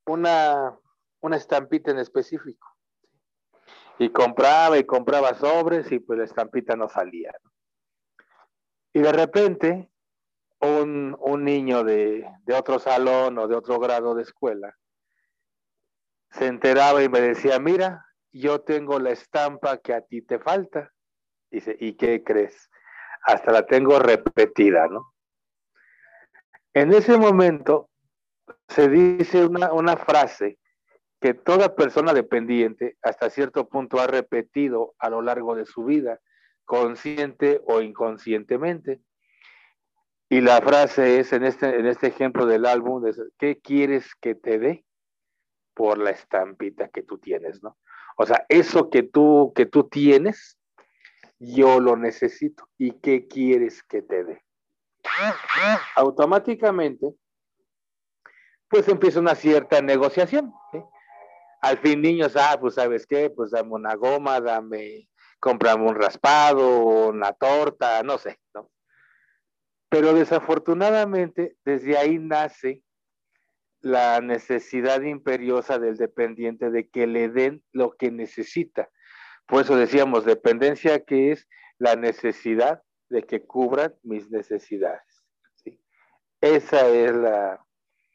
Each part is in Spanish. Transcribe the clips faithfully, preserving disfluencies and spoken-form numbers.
una, una estampita en específico. Y compraba y compraba sobres y pues la estampita no salía. Y de repente, un, un niño de, de otro salón o de otro grado de escuela se enteraba y me decía, mira, yo tengo la estampa que a ti te falta. Dice, ¿y qué crees? Hasta la tengo repetida, ¿no? En ese momento se dice una, una frase que toda persona dependiente hasta cierto punto ha repetido a lo largo de su vida, consciente o inconscientemente. Y la frase es, en este, en este ejemplo del álbum, es, ¿qué quieres que te dé por la estampita que tú tienes, ¿no? O sea, eso que tú, que tú tienes, yo lo necesito. ¿Y qué quieres que te dé? Automáticamente, pues empieza una cierta negociación, ¿sí? Al fin, niños, ah, pues sabes qué, pues dame una goma, dame, cómprame un raspado, una torta, no sé, ¿no? Pero desafortunadamente, desde ahí nace la necesidad imperiosa del dependiente de que le den lo que necesita. Por eso decíamos, dependencia que es la necesidad de que cubran mis necesidades, ¿sí? Esa es la,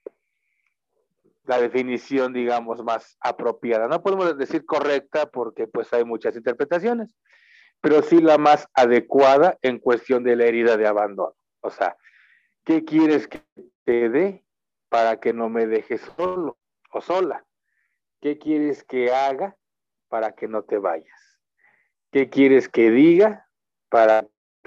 la definición, digamos, más apropiada. No podemos decir correcta porque pues hay muchas interpretaciones, pero sí la más adecuada en cuestión de la herida de abandono. O sea, ¿qué quieres que te dé para que no me dejes solo o sola? ¿Qué quieres que haga para que no te vayas? ¿Qué quieres que diga para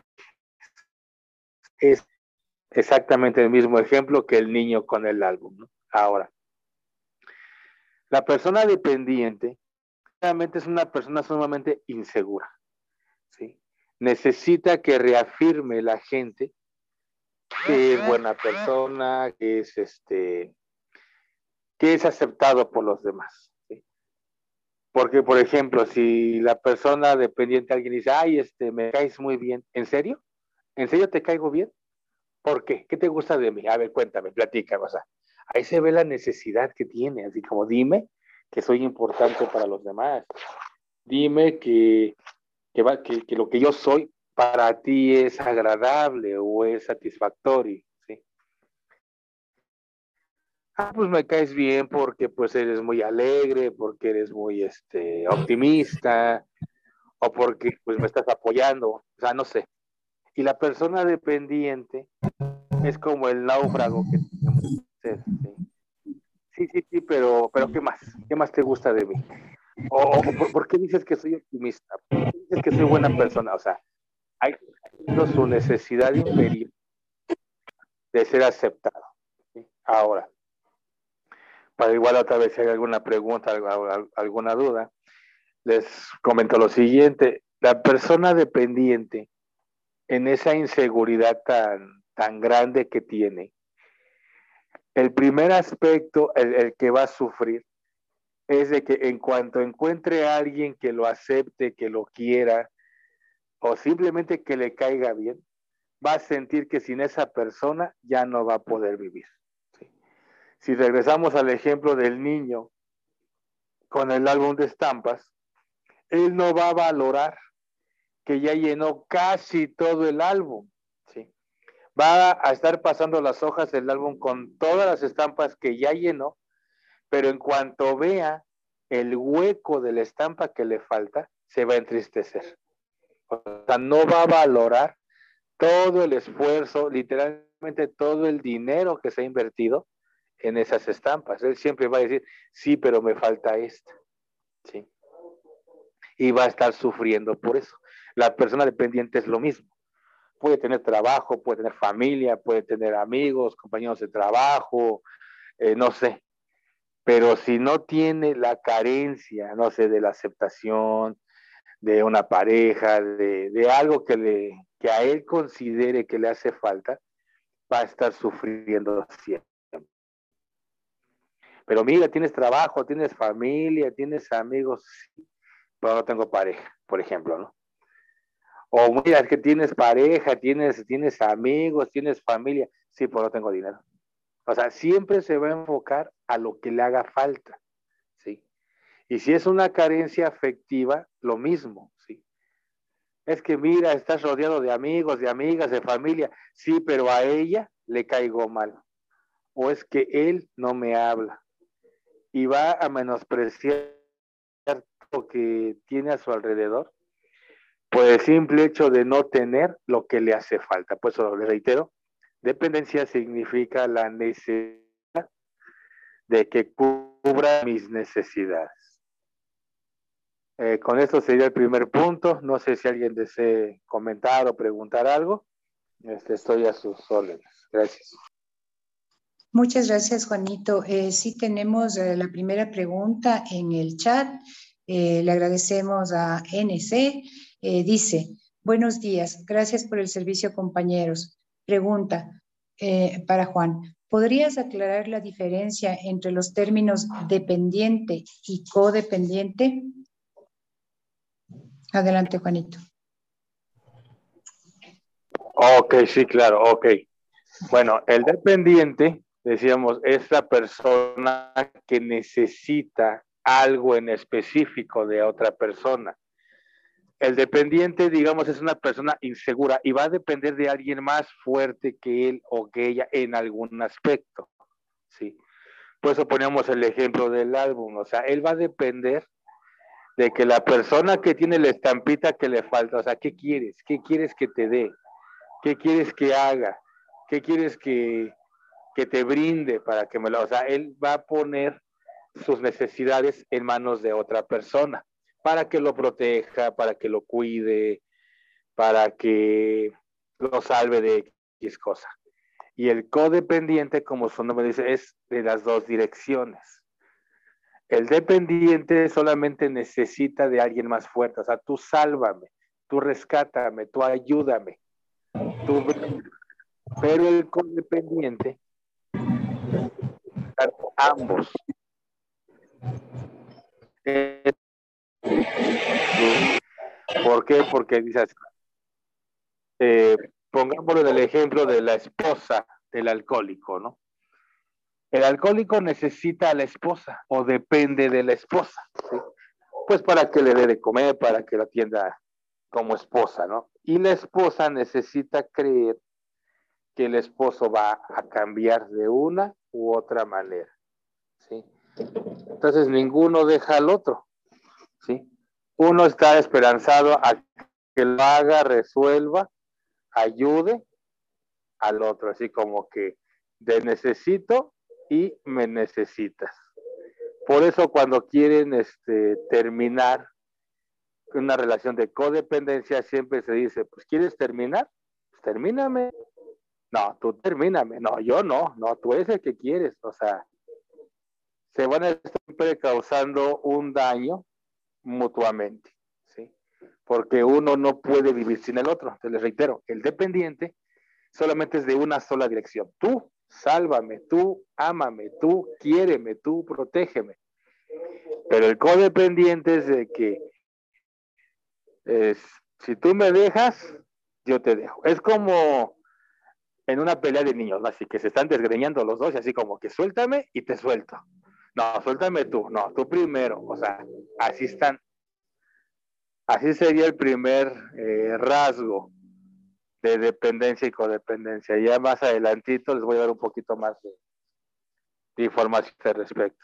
es exactamente el mismo ejemplo que el niño con el álbum, ¿no? Ahora, la persona dependiente realmente es una persona sumamente insegura, ¿sí? Necesita que reafirme la gente que es buena persona, que es este, que es aceptado por los demás, ¿sí? Porque, por ejemplo, si la persona dependiente, alguien dice, ay, este, me caes muy bien, ¿en serio? ¿En serio te caigo bien? ¿Por qué? ¿Qué te gusta de mí? A ver, cuéntame, platícame, o sea, ahí se ve la necesidad que tiene, así como dime que soy importante para los demás, dime que, que, va, que, que lo que yo soy para ti es agradable o es satisfactorio, ¿sí? Ah, pues me caes bien porque pues eres muy alegre, porque eres muy este, optimista o porque pues me estás apoyando, o sea, no sé. Y la persona dependiente es como el náufrago que tenemos que ser, ¿sí? Sí, sí, sí, pero, pero ¿qué más? ¿Qué más te gusta de mí? O, o ¿por, ¿por, qué dices que soy optimista? ¿Por qué dices que soy buena persona? O sea, hay su necesidad imperiosa de ser aceptado, ¿sí? Ahora, para igual otra vez si hay alguna pregunta, alguna duda, les comento lo siguiente. La persona dependiente, en esa inseguridad tan, tan grande que tiene, el primer aspecto, el, el que va a sufrir, es de que en cuanto encuentre a alguien que lo acepte, que lo quiera, o simplemente que le caiga bien, va a sentir que sin esa persona ya no va a poder vivir, ¿sí? Si regresamos al ejemplo del niño con el álbum de estampas, él no va a valorar que ya llenó casi todo el álbum, ¿sí? Va a estar pasando las hojas del álbum con todas las estampas que ya llenó, pero en cuanto vea el hueco de la estampa que le falta, se va a entristecer. O sea, no va a valorar todo el esfuerzo, literalmente todo el dinero que se ha invertido en esas estampas. Él siempre va a decir, sí, pero me falta esta, ¿sí? Y va a estar sufriendo por eso. La persona dependiente es lo mismo. Puede tener trabajo, puede tener familia, puede tener amigos, compañeros de trabajo, eh, no sé. Pero si no tiene la carencia, no sé, de la aceptación, de una pareja, de, de algo que, le, que a él considere que le hace falta, va a estar sufriendo siempre. Pero mira, tienes trabajo, tienes familia, tienes amigos, sí, pero no tengo pareja, por ejemplo, ¿no? O mira, es que tienes pareja, tienes, tienes amigos, tienes familia, sí, pero no tengo dinero. O sea, siempre se va a enfocar a lo que le haga falta, ¿sí? Y si es una carencia afectiva, lo mismo, ¿sí? Es que mira, estás rodeado de amigos, de amigas, de familia, sí, pero a ella le caigo mal. O es que él no me habla y va a menospreciar lo que tiene a su alrededor por el simple hecho de no tener lo que le hace falta. Por eso le reitero, dependencia significa la necesidad de que cubra mis necesidades. Eh, con esto sería el primer punto. No sé si alguien desee comentar o preguntar algo. Este, estoy a sus órdenes. Gracias. Muchas gracias, Juanito. Eh, sí tenemos eh, la primera pregunta en el chat. Eh, le agradecemos a N C. Eh, dice, buenos días, gracias por el servicio, compañeros. Pregunta eh, para Juan. ¿Podrías aclarar la diferencia entre los términos dependiente y codependiente? Adelante, Juanito. Ok, sí, claro, ok. Bueno, el dependiente, decíamos, es la persona que necesita algo en específico de otra persona. El dependiente, digamos, es una persona insegura y va a depender de alguien más fuerte que él o que ella en algún aspecto, ¿sí? Por eso poníamos el ejemplo del álbum, o sea, él va a depender de que la persona que tiene la estampita que le falta, o sea, ¿qué quieres? ¿Qué quieres que te dé? ¿Qué quieres que haga? ¿Qué quieres que, que te brinde para que me lo... O sea, él va a poner sus necesidades en manos de otra persona para que lo proteja, para que lo cuide, para que lo salve de X cosa. Y el codependiente, como su nombre dice, es de las dos direcciones. El dependiente solamente necesita de alguien más fuerte, o sea, tú sálvame, tú rescátame, tú ayúdame, tú... Pero el codependiente, ambos. ¿Por qué? Porque dices, eh, pongámoslo en el ejemplo de la esposa del alcohólico, ¿no? El alcohólico necesita a la esposa o depende de la esposa, ¿sí? Pues para que le dé de comer, para que la atienda como esposa, ¿no? Y la esposa necesita creer que el esposo va a cambiar de una u otra manera, ¿sí? Entonces ninguno deja al otro, ¿sí? Uno está esperanzado a que lo haga, resuelva, ayude al otro, así como que te necesito y me necesitas. Por eso cuando quieren este, terminar una relación de codependencia, siempre se dice, pues ¿quieres terminar? Pues termíname. No, tú termíname. No, yo no. No, tú eres el que quieres. O sea, se van a estar siempre causando un daño mutuamente, ¿sí? Porque uno no puede vivir sin el otro. Te les reitero, el dependiente solamente es de una sola dirección. Tú, sálvame, tú, ámame, tú, quiéreme, tú, protégeme. Pero el codependiente es de que es, si tú me dejas, yo te dejo. Es como en una pelea de niños, ¿no? Así que se están desgreñando los dos y así como que suéltame y te suelto. No, suéltame tú, no, tú primero. O sea, así están. Así sería el primer eh, rasgo de dependencia y codependencia. Ya más adelantito les voy a dar un poquito más de, de información al respecto.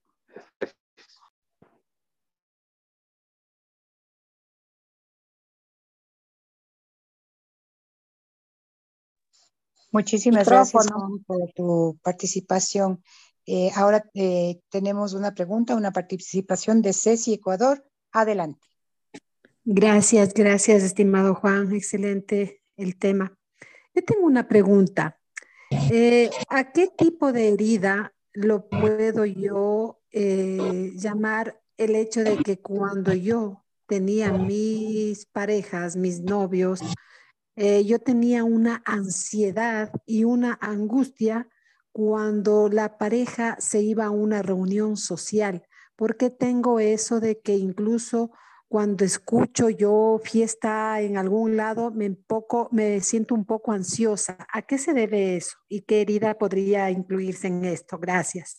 Muchísimas gracias, Juan, por tu participación. Eh, ahora eh, tenemos una pregunta, una participación de Ceci Ecuador. Adelante. Gracias, gracias, estimado Juan. Excelente el tema. Yo tengo una pregunta. Eh, ¿a qué tipo de herida lo puedo yo eh, llamar el hecho de que cuando yo tenía mis parejas, mis novios, eh, yo tenía una ansiedad y una angustia cuando la pareja se iba a una reunión social? ¿Por qué tengo eso de que incluso cuando escucho yo fiesta en algún lado, me, poco, me siento un poco ansiosa. ¿A qué se debe eso? ¿Y qué herida podría incluirse en esto? Gracias.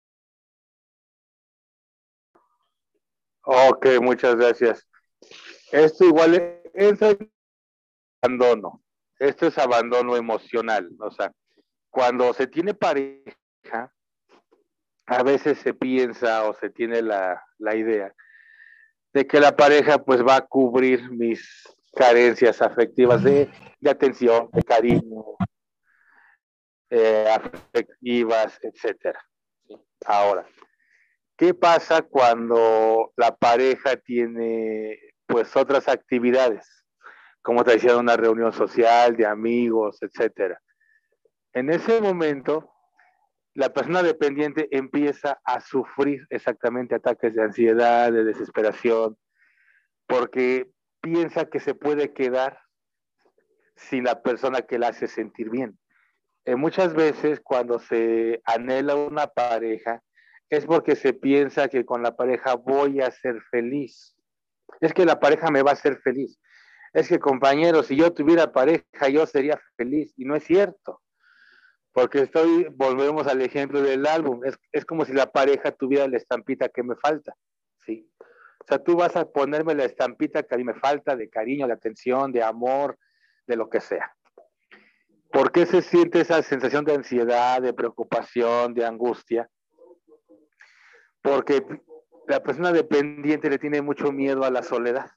Ok, muchas gracias. Esto igual entra en abandono. Esto es abandono emocional. O sea, cuando se tiene pareja, a veces se piensa o se tiene la, la idea de que la pareja pues va a cubrir mis carencias afectivas de, de atención, de cariño, eh, afectivas, etcétera. ¿Sí? Ahora, ¿qué pasa cuando la pareja tiene pues otras actividades? Como te decía, una reunión social, de amigos, etcétera. En ese momento, la persona dependiente empieza a sufrir exactamente ataques de ansiedad, de desesperación, porque piensa que se puede quedar sin la persona que la hace sentir bien. Eh, muchas veces cuando se anhela una pareja es porque se piensa que con la pareja voy a ser feliz. Es que la pareja me va a hacer feliz. Es que, compañeros, si yo tuviera pareja, yo sería feliz. Y no es cierto. Porque estoy, volvemos al ejemplo del álbum. Es, es como si la pareja tuviera la estampita que me falta. ¿Sí? O sea, tú vas a ponerme la estampita que a mí me falta de cariño, de atención, de amor, de lo que sea. ¿Por qué se siente esa sensación de ansiedad, de preocupación, de angustia? Porque la persona dependiente le tiene mucho miedo a la soledad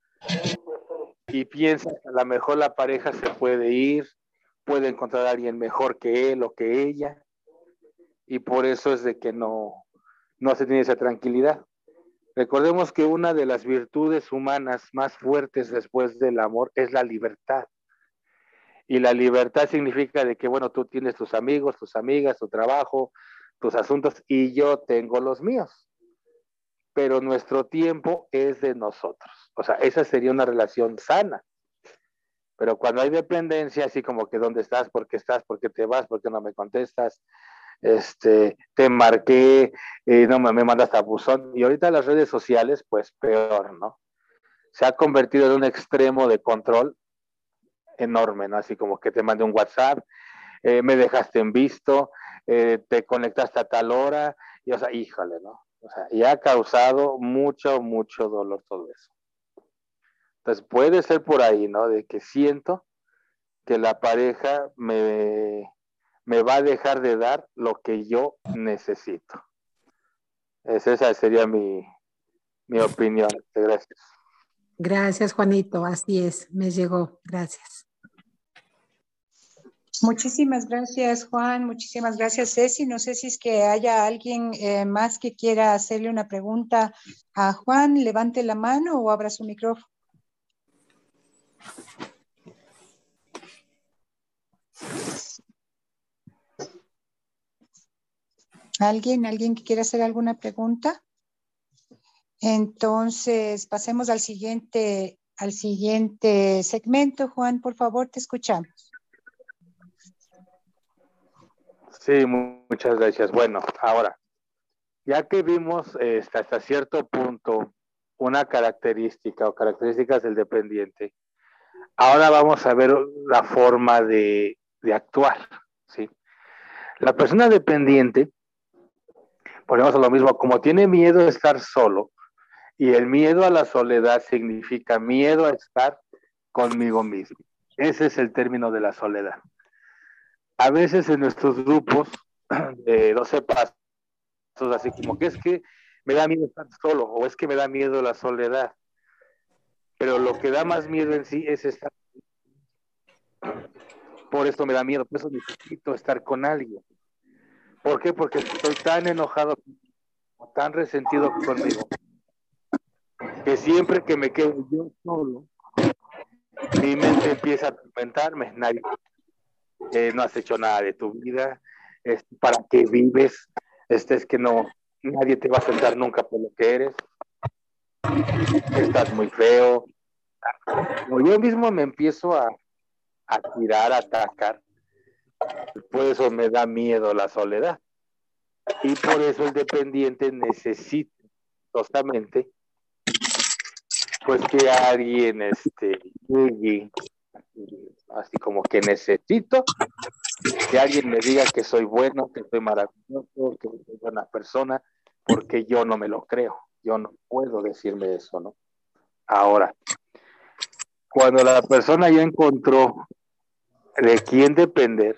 y piensa que a lo mejor la pareja se puede ir, puede encontrar a alguien mejor que él o que ella, y por eso es de que no, no se tiene esa tranquilidad. Recordemos que una de las virtudes humanas más fuertes después del amor es la libertad. Y la libertad significa de que, bueno, tú tienes tus amigos, tus amigas, tu trabajo, tus asuntos, y yo tengo los míos. Pero nuestro tiempo es de nosotros. O sea, esa sería una relación sana. Pero cuando hay dependencia, así como que dónde estás, por qué estás, por qué te vas, por qué no me contestas, este, te marqué, eh, no me, me mandas a buzón. Y ahorita las redes sociales, pues peor, ¿no? Se ha convertido en un extremo de control enorme, ¿no? Así como que te mande un WhatsApp, eh, me dejaste en visto, eh, te conectaste a tal hora, y o sea, híjole, ¿no? O sea, y ha causado mucho, mucho dolor todo eso. Entonces puede ser por ahí, ¿no? De que siento que la pareja me, me va a dejar de dar lo que yo necesito. Es, esa sería mi, mi opinión. Gracias. Gracias, Juanito. Así es, me llegó. Gracias. Muchísimas gracias, Juan. Muchísimas gracias, Ceci. No sé si es que haya alguien eh, más que quiera hacerle una pregunta a Juan. Levante la mano o abra su micrófono. ¿Alguien? ¿Alguien que quiera hacer alguna pregunta? Entonces, pasemos al siguiente, al siguiente segmento. Juan, por favor, te escuchamos. Sí, muchas gracias. Bueno, ahora, ya que vimos eh, hasta, hasta cierto punto una característica o características del dependiente, ahora vamos a ver la forma de, de actuar, ¿sí? La persona dependiente, ponemos lo mismo, como tiene miedo de estar solo, y el miedo a la soledad significa miedo a estar conmigo mismo. Ese es el término de la soledad. A veces en nuestros grupos de doce pasos, así como que es que me da miedo estar solo, o es que me da miedo la soledad. Pero lo que da más miedo en sí es estar. Por eso me da miedo, por eso necesito estar con alguien. ¿Por qué? Porque estoy tan enojado, tan resentido conmigo, que siempre que me quedo yo solo, mi mente empieza a atormentarme. Nadie, eh, no has hecho nada de tu vida, es, ¿para qué vives? Este es que no, nadie te va a aceptar nunca por lo que eres, estás muy feo. O yo mismo me empiezo a, a tirar, a atacar. Por eso me da miedo la soledad. Y por eso el dependiente necesita justamente pues que alguien este, llegue, así como que necesito que alguien me diga que soy bueno, que soy maravilloso, que soy buena persona, porque yo no me lo creo, yo no puedo decirme eso, ¿no? Ahora, cuando la persona ya encontró de quién depender,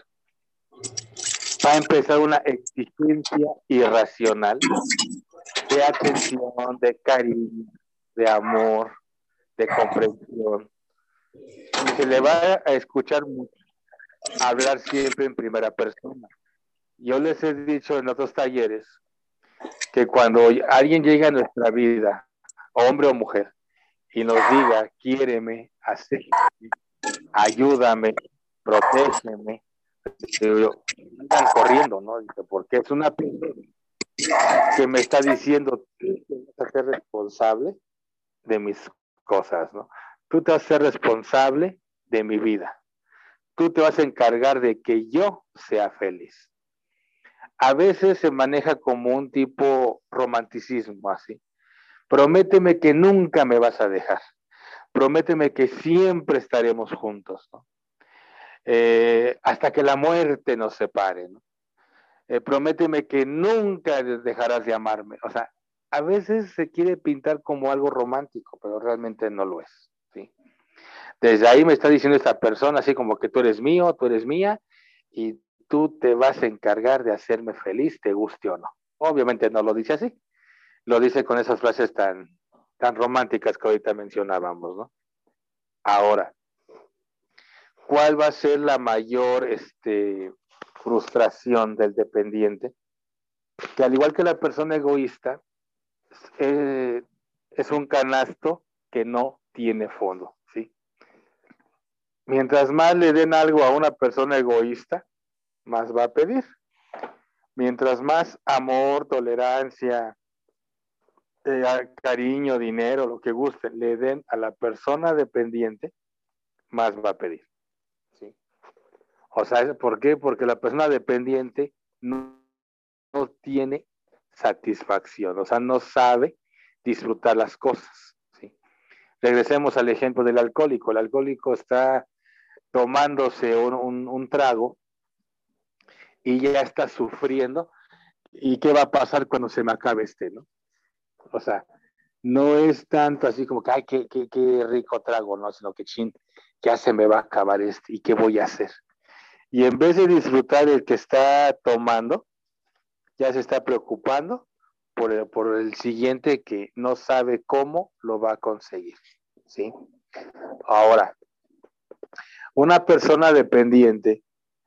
va a empezar una exigencia irracional de atención, de cariño, de amor, de comprensión. Y se le va a escuchar mucho, hablar siempre en primera persona. Yo les he dicho en otros talleres que cuando alguien llega a nuestra vida, hombre o mujer, y nos diga, quiéreme, así, ayúdame, protégeme, están corriendo, ¿no? Porque es una persona que me está diciendo, tú te vas a ser responsable de mis cosas, ¿no? Tú te vas a ser responsable de mi vida. Tú te vas a encargar de que yo sea feliz. A veces se maneja como un tipo romanticismo, así. Prométeme que nunca me vas a dejar. Prométeme que siempre estaremos juntos, ¿no? Eh, hasta que la muerte nos separe, ¿no? Eh, prométeme que nunca dejarás de amarme. O sea, a veces se quiere pintar como algo romántico, pero realmente no lo es, ¿sí? Desde ahí me está diciendo esta persona, así como que tú eres mío, tú eres mía, y tú te vas a encargar de hacerme feliz, te guste o no. Obviamente no lo dice así, lo dice con esas frases tan, tan románticas que ahorita mencionábamos, ¿no? Ahora, ¿cuál va a ser la mayor este, frustración del dependiente? Que al igual que la persona egoísta, eh, es un canasto que no tiene fondo, ¿sí? Mientras más le den algo a una persona egoísta, más va a pedir. Mientras más amor, tolerancia, eh, cariño, dinero, lo que guste, le den a la persona dependiente, más va a pedir, ¿sí? O sea, ¿por qué? Porque la persona dependiente no, no tiene satisfacción, o sea, no sabe disfrutar las cosas, ¿sí? Regresemos al ejemplo del alcohólico. El alcohólico está tomándose un, un, un trago y ya está sufriendo. ¿Y qué va a pasar cuando se me acabe este, no? O sea, no es tanto así como que, ay, qué, qué, qué rico trago, ¿no? Sino que, chin, ya se me va a acabar este, ¿y qué voy a hacer? Y en vez de disfrutar el que está tomando, ya se está preocupando por el, por el siguiente que no sabe cómo lo va a conseguir, ¿sí? Ahora, una persona dependiente,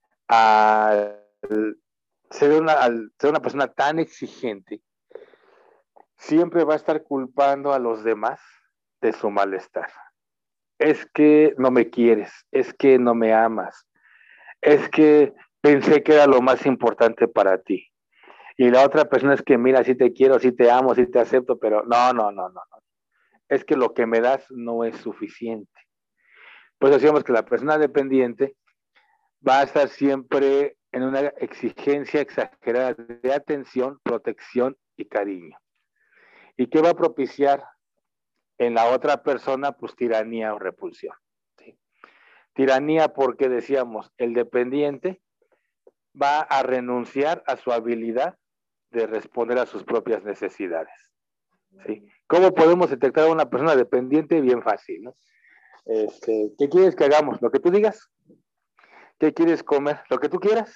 al ser una, al ser una persona tan exigente, siempre va a estar culpando a los demás de su malestar. Es que no me quieres, es que no me amas, es que pensé que era lo más importante para ti. Y la otra persona es que, mira, sí te quiero, sí te amo, sí te acepto, pero no, no, no, no. Es que lo que me das no es suficiente. Pues decíamos que la persona dependiente va a estar siempre en una exigencia exagerada de atención, protección y cariño. ¿Y qué va a propiciar en la otra persona? Pues tiranía o repulsión, ¿sí? Tiranía porque decíamos, el dependiente va a renunciar a su habilidad de responder a sus propias necesidades, ¿sí? ¿Cómo podemos detectar a una persona dependiente? Bien fácil, ¿no? Este, ¿qué quieres que hagamos? Lo que tú digas. ¿Qué quieres comer? Lo que tú quieras.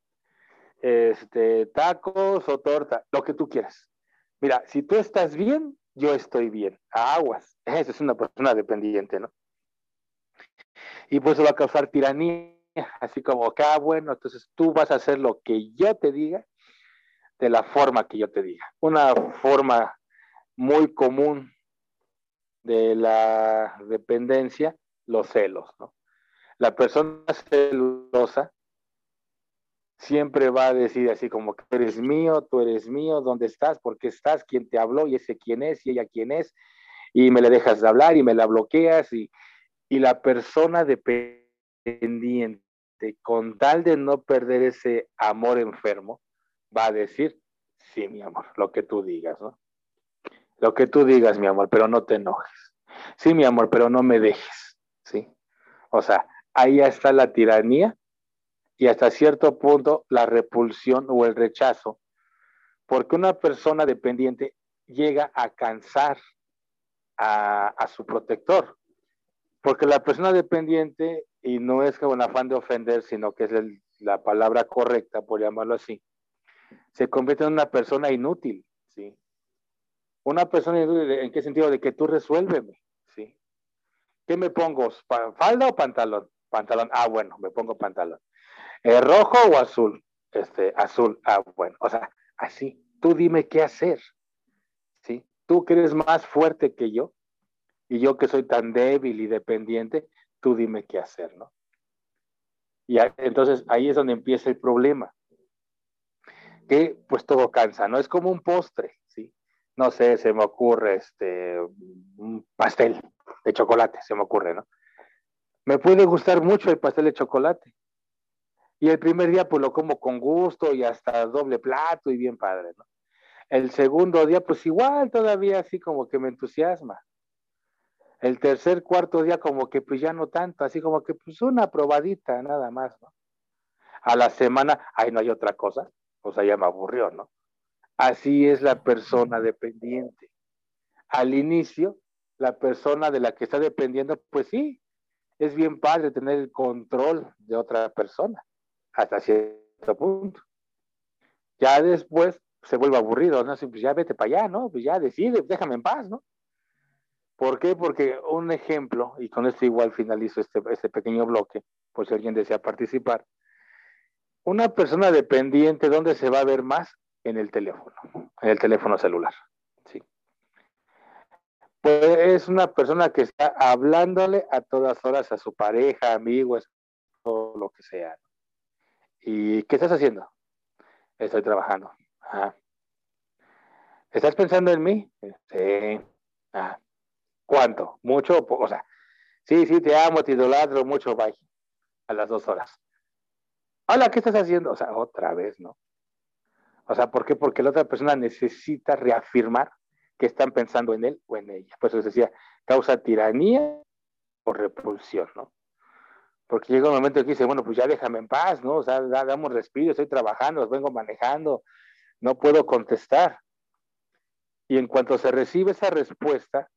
Este, tacos o torta, lo que tú quieras. Mira, si tú estás bien, yo estoy bien. Aguas. Esa es una persona dependiente, ¿no? Y pues eso va a causar tiranía, así como que, ah, bueno, entonces tú vas a hacer lo que yo te diga de la forma que yo te diga. Una forma muy común de la dependencia, los celos, ¿no? La persona celosa siempre va a decir así como que tú eres mío, tú eres mío, ¿dónde estás? ¿Por qué estás? ¿Quién te habló? Y ese quién es, y ella quién es, y me le dejas de hablar y me la bloqueas, y, y la persona dependiente, con tal de no perder ese amor enfermo, va a decir, sí, mi amor, lo que tú digas, ¿no? Lo que tú digas, mi amor, pero no te enojes. Sí, mi amor, pero no me dejes, ¿sí? O sea, ahí ya está la tiranía y hasta cierto punto la repulsión o el rechazo, porque una persona dependiente llega a cansar a, a su protector, porque la persona dependiente, y no es con afán de ofender, sino que es el, la palabra correcta, por llamarlo así, se convierte en una persona inútil, ¿sí? Una persona inútil, ¿en qué sentido? De que tú resuélveme, ¿sí? ¿Qué me pongo? ¿Falda o pantalón? Pantalón, ah, bueno, me pongo pantalón. ¿Eh, ¿Rojo o azul? Este, azul, ah, bueno, o sea, así, tú dime qué hacer, ¿sí? Tú que eres más fuerte que yo, y yo que soy tan débil y dependiente, tú dime qué hacer, ¿no? Y a, entonces ahí es donde empieza el problema, que pues todo cansa, ¿no? Es como un postre, ¿sí? No sé, se me ocurre este, un pastel de chocolate, se me ocurre, ¿no? Me puede gustar mucho el pastel de chocolate. Y el primer día pues lo como con gusto y hasta doble plato y bien padre, ¿no? El segundo día pues igual todavía así como que me entusiasma. El tercer, cuarto día como que pues ya no tanto, así como que pues una probadita nada más, ¿no? A la semana, ay, no hay otra cosa, o sea, ya me aburrió, ¿no? Así es la persona dependiente. Al inicio, la persona de la que está dependiendo, pues sí, es bien padre tener el control de otra persona, hasta cierto punto. Ya después se vuelve aburrido, ¿no? Así, pues ya vete para allá, ¿no? Pues ya decide, déjame en paz, ¿no? ¿Por qué? Porque un ejemplo, y con esto igual finalizo este, este pequeño bloque, por si alguien desea participar. Una persona dependiente, ¿dónde se va a ver más? En el teléfono, en el teléfono celular. ¿Sí? Pues es una persona que está hablándole a todas horas a su pareja, amigos, o lo que sea. ¿Y qué estás haciendo? Estoy trabajando. Ah. ¿Estás pensando en mí? Sí. Ah. ¿Cuánto? ¿Mucho? O sea, sí, sí, te amo, te idolatro mucho, bye. A las dos horas. Hola, ¿qué estás haciendo? O sea, otra vez, ¿no? O sea, ¿por qué? Porque la otra persona necesita reafirmar que están pensando en él o en ella. Por eso les decía, causa tiranía o repulsión, ¿no? Porque llega un momento que dice, bueno, pues ya déjame en paz, ¿no? O sea, damos respiro, estoy trabajando, los vengo manejando, no puedo contestar. Y en cuanto se recibe esa respuesta,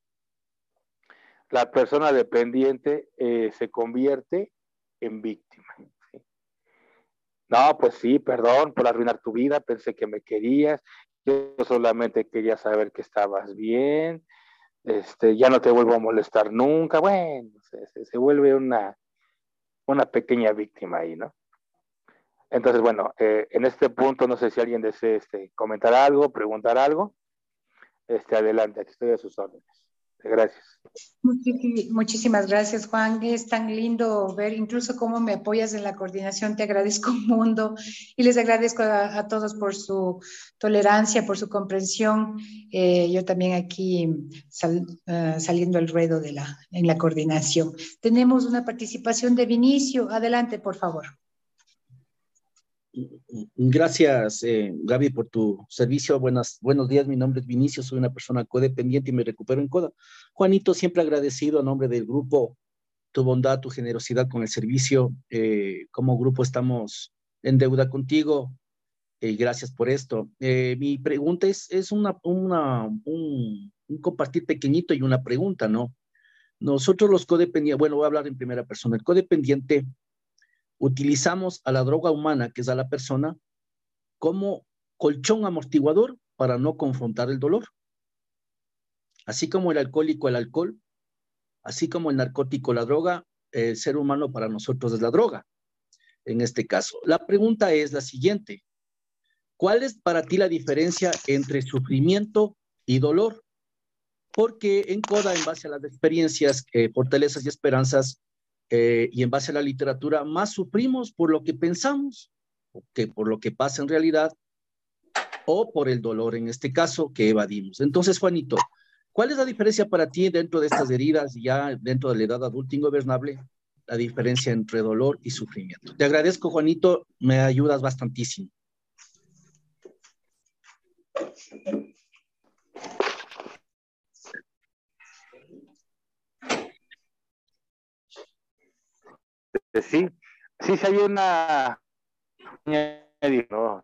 la persona dependiente eh, se convierte en víctima. ¿Sí? No, pues sí, perdón por arruinar tu vida, pensé que me querías, yo solamente quería saber que estabas bien, este, ya no te vuelvo a molestar nunca, bueno, se, se, se vuelve una, una pequeña víctima ahí, ¿no? Entonces, bueno, eh, en este punto no sé si alguien desea este, comentar algo, preguntar algo, este, adelante, aquí estoy a sus órdenes. Gracias. Muchísimas gracias, Juan. Es tan lindo ver incluso cómo me apoyas en la coordinación. Te agradezco un mundo y les agradezco a, a todos por su tolerancia, por su comprensión. Eh, yo también aquí sal, uh, saliendo al ruedo de la, en la coordinación. Tenemos una participación de Vinicio. Adelante, por favor. Gracias, eh, Gaby, por tu servicio. Buenas, buenos días, mi nombre es Vinicio, soy una persona codependiente y me recupero en coda. Juanito, siempre agradecido a nombre del grupo, tu bondad, tu generosidad con el servicio. Eh, como grupo estamos en deuda contigo y eh, gracias por esto. Eh, mi pregunta es, es una, una, un, un compartir pequeñito y una pregunta, ¿no? Nosotros los codependientes, bueno, voy a hablar en primera persona, el codependiente utilizamos a la droga humana, que es a la persona, como colchón amortiguador para no confrontar el dolor. Así como el alcohólico el alcohol, así como el narcótico la droga, el ser humano para nosotros es la droga, en este caso. La pregunta es la siguiente. ¿Cuál es para ti la diferencia entre sufrimiento y dolor? Porque en CODA, en base a las experiencias, eh, fortalezas y esperanzas, eh, y en base a la literatura, más sufrimos por lo que pensamos que por lo que pasa en realidad, o por el dolor en este caso que evadimos. Entonces, Juanito, ¿cuál es la diferencia para ti dentro de estas heridas, ya dentro de la edad adulta ingobernable, la diferencia entre dolor y sufrimiento? Te agradezco, Juanito, me ayudas bastantísimo. sí, sí, sí hay una, ¿no?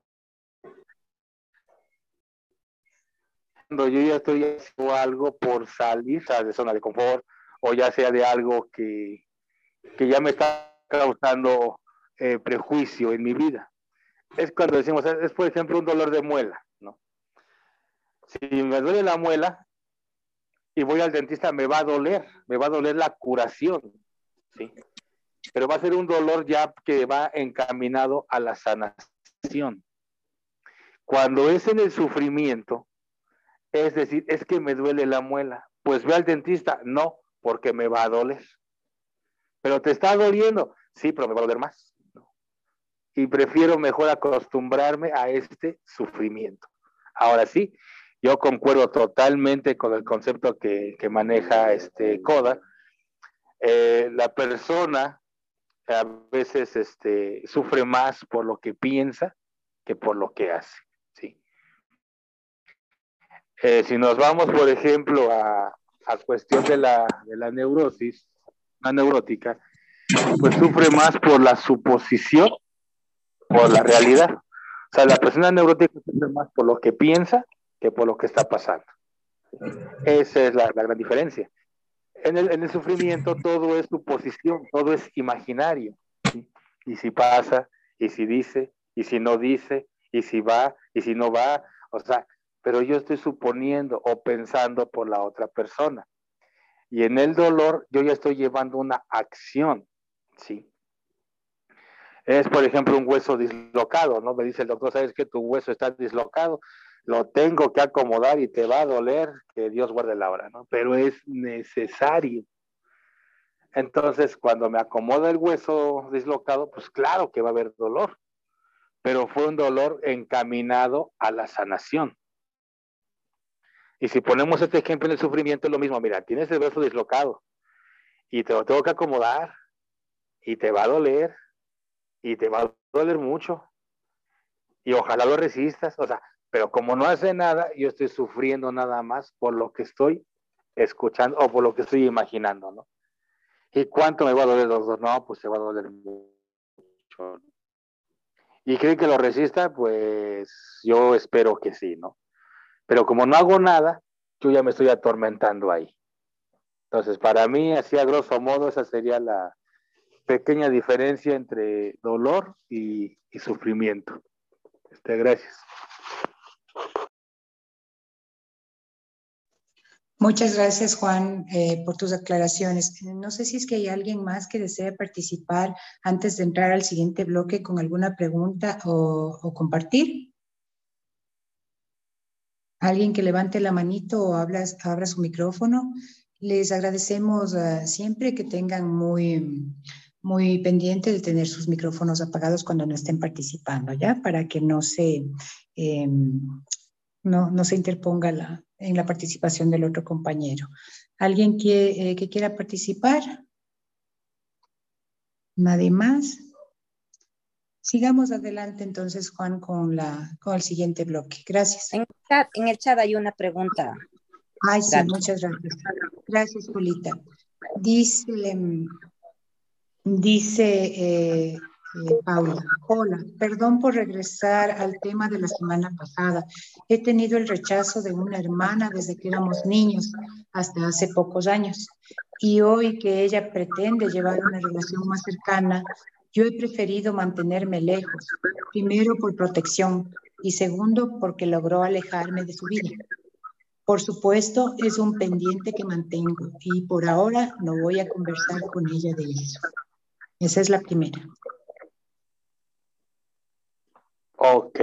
Cuando yo ya estoy haciendo algo por salir, o sea, de zona de confort, o ya sea de algo que, que ya me está causando eh, prejuicio en mi vida. Es cuando decimos, es, es por ejemplo un dolor de muela, ¿no? Si me duele la muela y voy al dentista, me va a doler, me va a doler la curación, ¿sí? Pero va a ser un dolor ya que va encaminado a la sanación. Cuando es en el sufrimiento, es decir, es que me duele la muela, pues ve al dentista, no, porque me va a doler. Pero te está doliendo, sí, pero me va a doler más. ¿No? Y prefiero mejor acostumbrarme a este sufrimiento. Ahora sí, yo concuerdo totalmente con el concepto que, que maneja este Koda. Eh, la persona a veces este, sufre más por lo que piensa que por lo que hace. ¿Sí? Eh, si nos vamos, por ejemplo, a, a cuestión de la, de la neurosis, la neurótica, pues sufre más por la suposición, por la realidad. O sea, la persona neurótica sufre más por lo que piensa que por lo que está pasando. Esa es la, la gran diferencia. En el, en el sufrimiento todo es suposición, todo es imaginario. ¿Sí? Y si pasa, y si dice, y si no dice, y si va, y si no va, o sea, pero yo estoy suponiendo o pensando por la otra persona. Y en el dolor yo ya estoy llevando una acción, ¿sí? Es, por ejemplo, un hueso dislocado, ¿no? Me dice el doctor, ¿sabes que tu hueso está dislocado? Lo tengo que acomodar y te va a doler, que Dios guarde la hora, ¿no? Pero es necesario. Entonces, cuando me acomoda el hueso dislocado, pues claro que va a haber dolor, pero fue un dolor encaminado a la sanación. Y si ponemos este ejemplo en el sufrimiento, es lo mismo. Mira, tienes el hueso dislocado y te lo tengo que acomodar y te va a doler y te va a doler mucho y ojalá lo resistas, o sea, pero como no hace nada, yo estoy sufriendo nada más por lo que estoy escuchando o por lo que estoy imaginando, ¿no? ¿Y cuánto me va a doler los dos? No, pues se va a doler mucho. ¿Y creen que lo resista? Pues yo espero que sí, ¿no? Pero como no hago nada, yo ya me estoy atormentando ahí. Entonces, para mí, así a grosso modo, esa sería la pequeña diferencia entre dolor y, y sufrimiento. Este, gracias. Muchas gracias, Juan, eh, por tus aclaraciones. No sé si es que hay alguien más que desee participar antes de entrar al siguiente bloque con alguna pregunta o, o compartir. Alguien que levante la manito o habla, abra su micrófono. Les agradecemos uh, siempre que tengan muy, muy pendiente de tener sus micrófonos apagados cuando no estén participando, ¿ya? Para que no se, eh, no, no se interponga la, en la participación del otro compañero. ¿Alguien que, eh, que quiera participar? ¿Nadie más? Sigamos adelante entonces, Juan, con, la, con el siguiente bloque. Gracias. En el chat, en el chat hay una pregunta. Ay, sí, Gaby. muchas gracias. Gracias, Julita. Dice, dice eh, eh, Paula, hola, perdón por regresar al tema de la semana pasada. He tenido el rechazo de una hermana desde que éramos niños hasta hace pocos años. Y hoy que ella pretende llevar una relación más cercana, yo he preferido mantenerme lejos. Primero por protección y segundo porque logró alejarme de su vida. Por supuesto, es un pendiente que mantengo y por ahora no voy a conversar con ella de eso. Esa es la primera. Ok.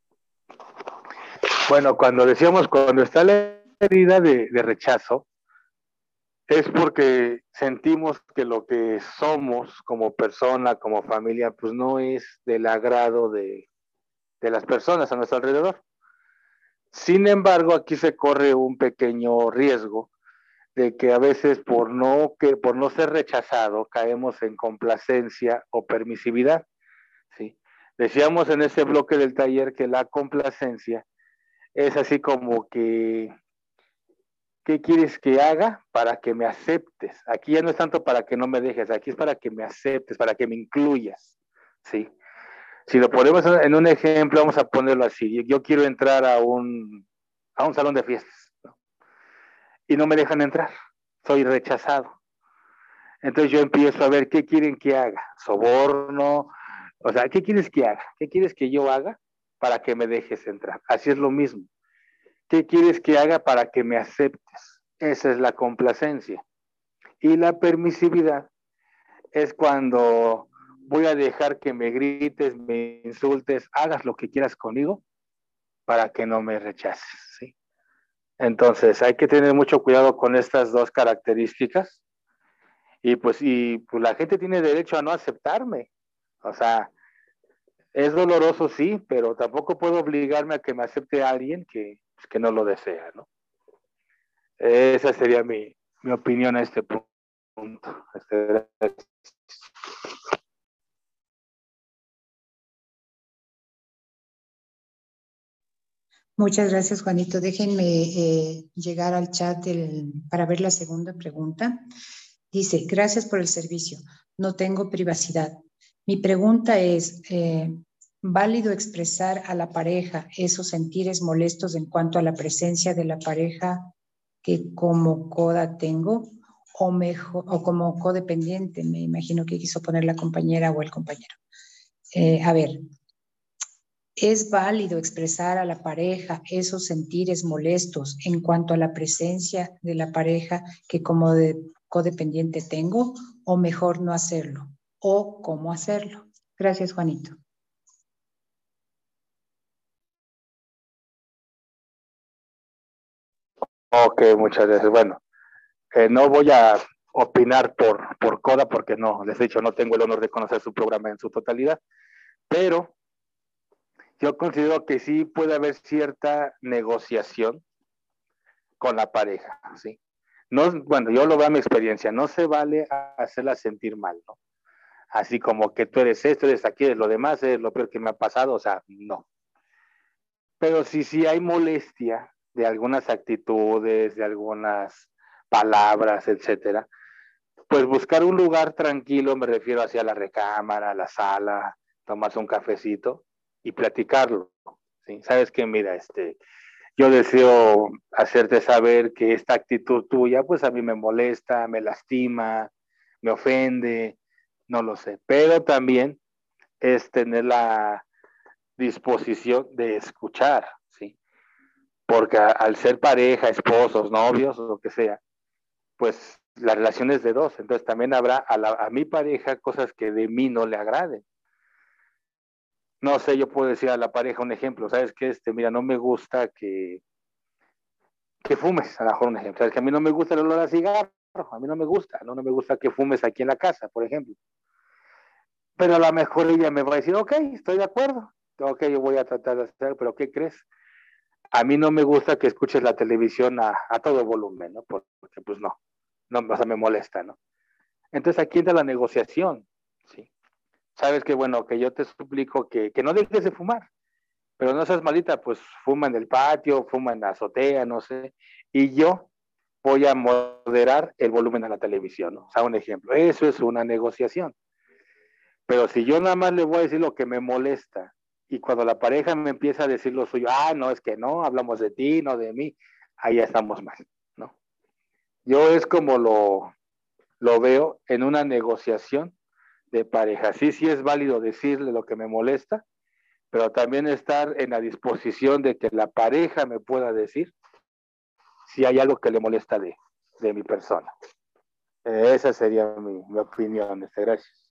Bueno, cuando decíamos, cuando está la herida de, de rechazo, es porque sentimos que lo que somos como persona, como familia, pues no es del agrado de, de las personas a nuestro alrededor. Sin embargo, aquí se corre un pequeño riesgo de que a veces por no, que, por no ser rechazado caemos en complacencia o permisividad. ¿Sí? Decíamos en ese bloque del taller que la complacencia es así como que ¿qué quieres que haga para que me aceptes? Aquí ya no es tanto para que no me dejes, aquí es para que me aceptes, para que me incluyas, ¿sí? Si lo ponemos en un ejemplo, vamos a ponerlo así. Yo quiero entrar a un, a un salón de fiestas, ¿no? Y no me dejan entrar, soy rechazado. Entonces yo empiezo a ver qué quieren que haga, soborno, o sea, ¿qué quieres que haga? ¿Qué quieres que yo haga para que me dejes entrar? Así es lo mismo. ¿Qué quieres que haga para que me aceptes? Esa es la complacencia. Y la permisividad es cuando voy a dejar que me grites, me insultes, hagas lo que quieras conmigo para que no me rechaces, ¿sí? Entonces hay que tener mucho cuidado con estas dos características y pues, y, pues la gente tiene derecho a no aceptarme. O sea, es doloroso, sí, pero tampoco puedo obligarme a que me acepte a alguien que, pues, que no lo desea, ¿no? Esa sería mi, mi opinión a este punto. Este, Muchas gracias, Juanito. Déjenme eh, llegar al chat del, para ver la segunda pregunta. Dice, gracias por el servicio. No tengo privacidad. Mi pregunta es, eh, ¿válido expresar a la pareja esos sentires molestos en cuanto a la presencia de la pareja que como coda tengo o, mejor, o como codependiente? Me imagino que quiso poner la compañera o el compañero. Eh, a ver, ¿es válido expresar a la pareja esos sentires molestos en cuanto a la presencia de la pareja que como de codependiente tengo o mejor no hacerlo? ¿O cómo hacerlo? Gracias, Juanito. Ok, muchas gracias. Bueno, eh, no voy a opinar por, por Coda porque no, les he dicho, no tengo el honor de conocer su programa en su totalidad, pero yo considero que sí puede haber cierta negociación con la pareja, ¿sí? No, bueno, yo lo veo a mi experiencia, no se vale hacerla sentir mal, ¿no? Así como que tú eres esto, eres aquí, eres lo demás, es lo peor que me ha pasado, o sea, no. Pero sí, sí hay molestia de algunas actitudes, de algunas palabras, etcétera, pues buscar un lugar tranquilo, me refiero hacia la recámara, la sala, tomarse un cafecito y platicarlo, ¿sí? Sabes que, mira, este, yo deseo hacerte saber que esta actitud tuya, pues a mí me molesta, me lastima, me ofende, no lo sé, pero también es tener la disposición de escuchar, ¿sí? Porque a, al ser pareja, esposos, novios, o lo que sea, pues la relación es de dos, entonces también habrá a, la, a mi pareja cosas que de mí no le agraden. No sé, yo puedo decir a la pareja un ejemplo, ¿sabes qué? Este, mira, no me gusta que, que fumes, a lo mejor un ejemplo, ¿sabes? Que a mí no me gusta el olor a cigarro, a mí no me gusta, no, no me gusta que fumes aquí en la casa, por ejemplo. Pero a lo mejor ella me va a decir, ok, estoy de acuerdo, ok, yo voy a tratar de hacer, pero ¿qué crees? A mí no me gusta que escuches la televisión a, a todo volumen, ¿no? Porque pues no, no, o sea, me molesta, ¿no? Entonces aquí entra la negociación, ¿sí? Sabes que, bueno, que yo te suplico que, que no dejes de fumar, pero no seas malita, pues fuma en el patio, fuma en la azotea, no sé, y yo voy a moderar el volumen de la televisión, ¿no? O sea, un ejemplo, eso es una negociación. Pero si yo nada más le voy a decir lo que me molesta, y cuando la pareja me empieza a decir lo suyo, ah, no, es que no, hablamos de ti, no de mí, ahí ya estamos mal, ¿no? Yo es como lo, lo veo en una negociación de pareja. Sí, sí es válido decirle lo que me molesta, pero también estar en la disposición de que la pareja me pueda decir si hay algo que le molesta de, de mi persona. Eh, esa sería mi, mi opinión. Gracias.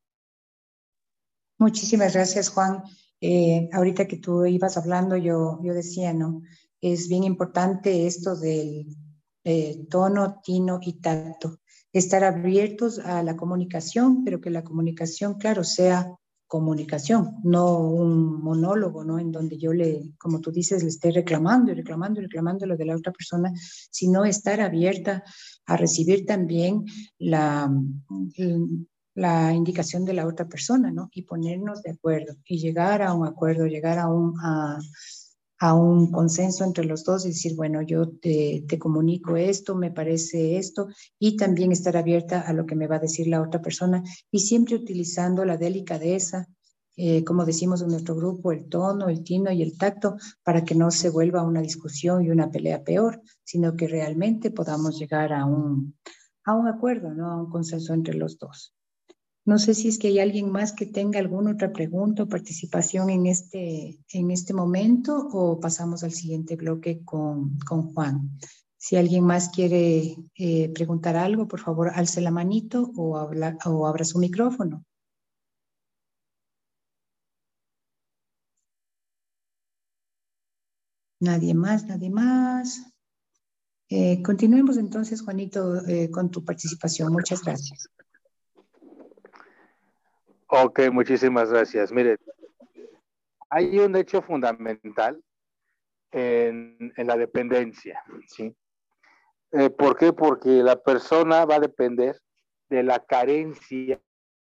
Muchísimas gracias, Juan. Eh, ahorita que tú ibas hablando, yo, yo decía, ¿no? Es bien importante esto del eh, tono, tino y tacto. Estar abiertos a la comunicación, pero que la comunicación, claro, sea comunicación, no un monólogo, ¿no? En donde yo le, como tú dices, le esté reclamando y reclamando y reclamando lo de la otra persona, sino estar abierta a recibir también la, la indicación de la otra persona, ¿no? Y ponernos de acuerdo y llegar a un acuerdo, llegar a un, a, a un consenso entre los dos y decir, bueno, yo te, te comunico esto, me parece esto, y también estar abierta a lo que me va a decir la otra persona, y siempre utilizando la delicadeza, eh, como decimos en nuestro grupo, el tono, el tino y el tacto, para que no se vuelva una discusión y una pelea peor, sino que realmente podamos llegar a un, a un acuerdo, ¿no? A un consenso entre los dos. No sé si es que hay alguien más que tenga alguna otra pregunta o participación en este, en este momento, o pasamos al siguiente bloque con, con Juan. Si alguien más quiere eh, preguntar algo, por favor, alce la manito o, habla, o abra su micrófono. Nadie más, nadie más. Eh, continuemos entonces, Juanito, eh, con tu participación. Muchas gracias. Ok, muchísimas gracias. Mire, hay un hecho fundamental en, en la dependencia, ¿sí? Eh, ¿Por qué? Porque la persona va a depender de la carencia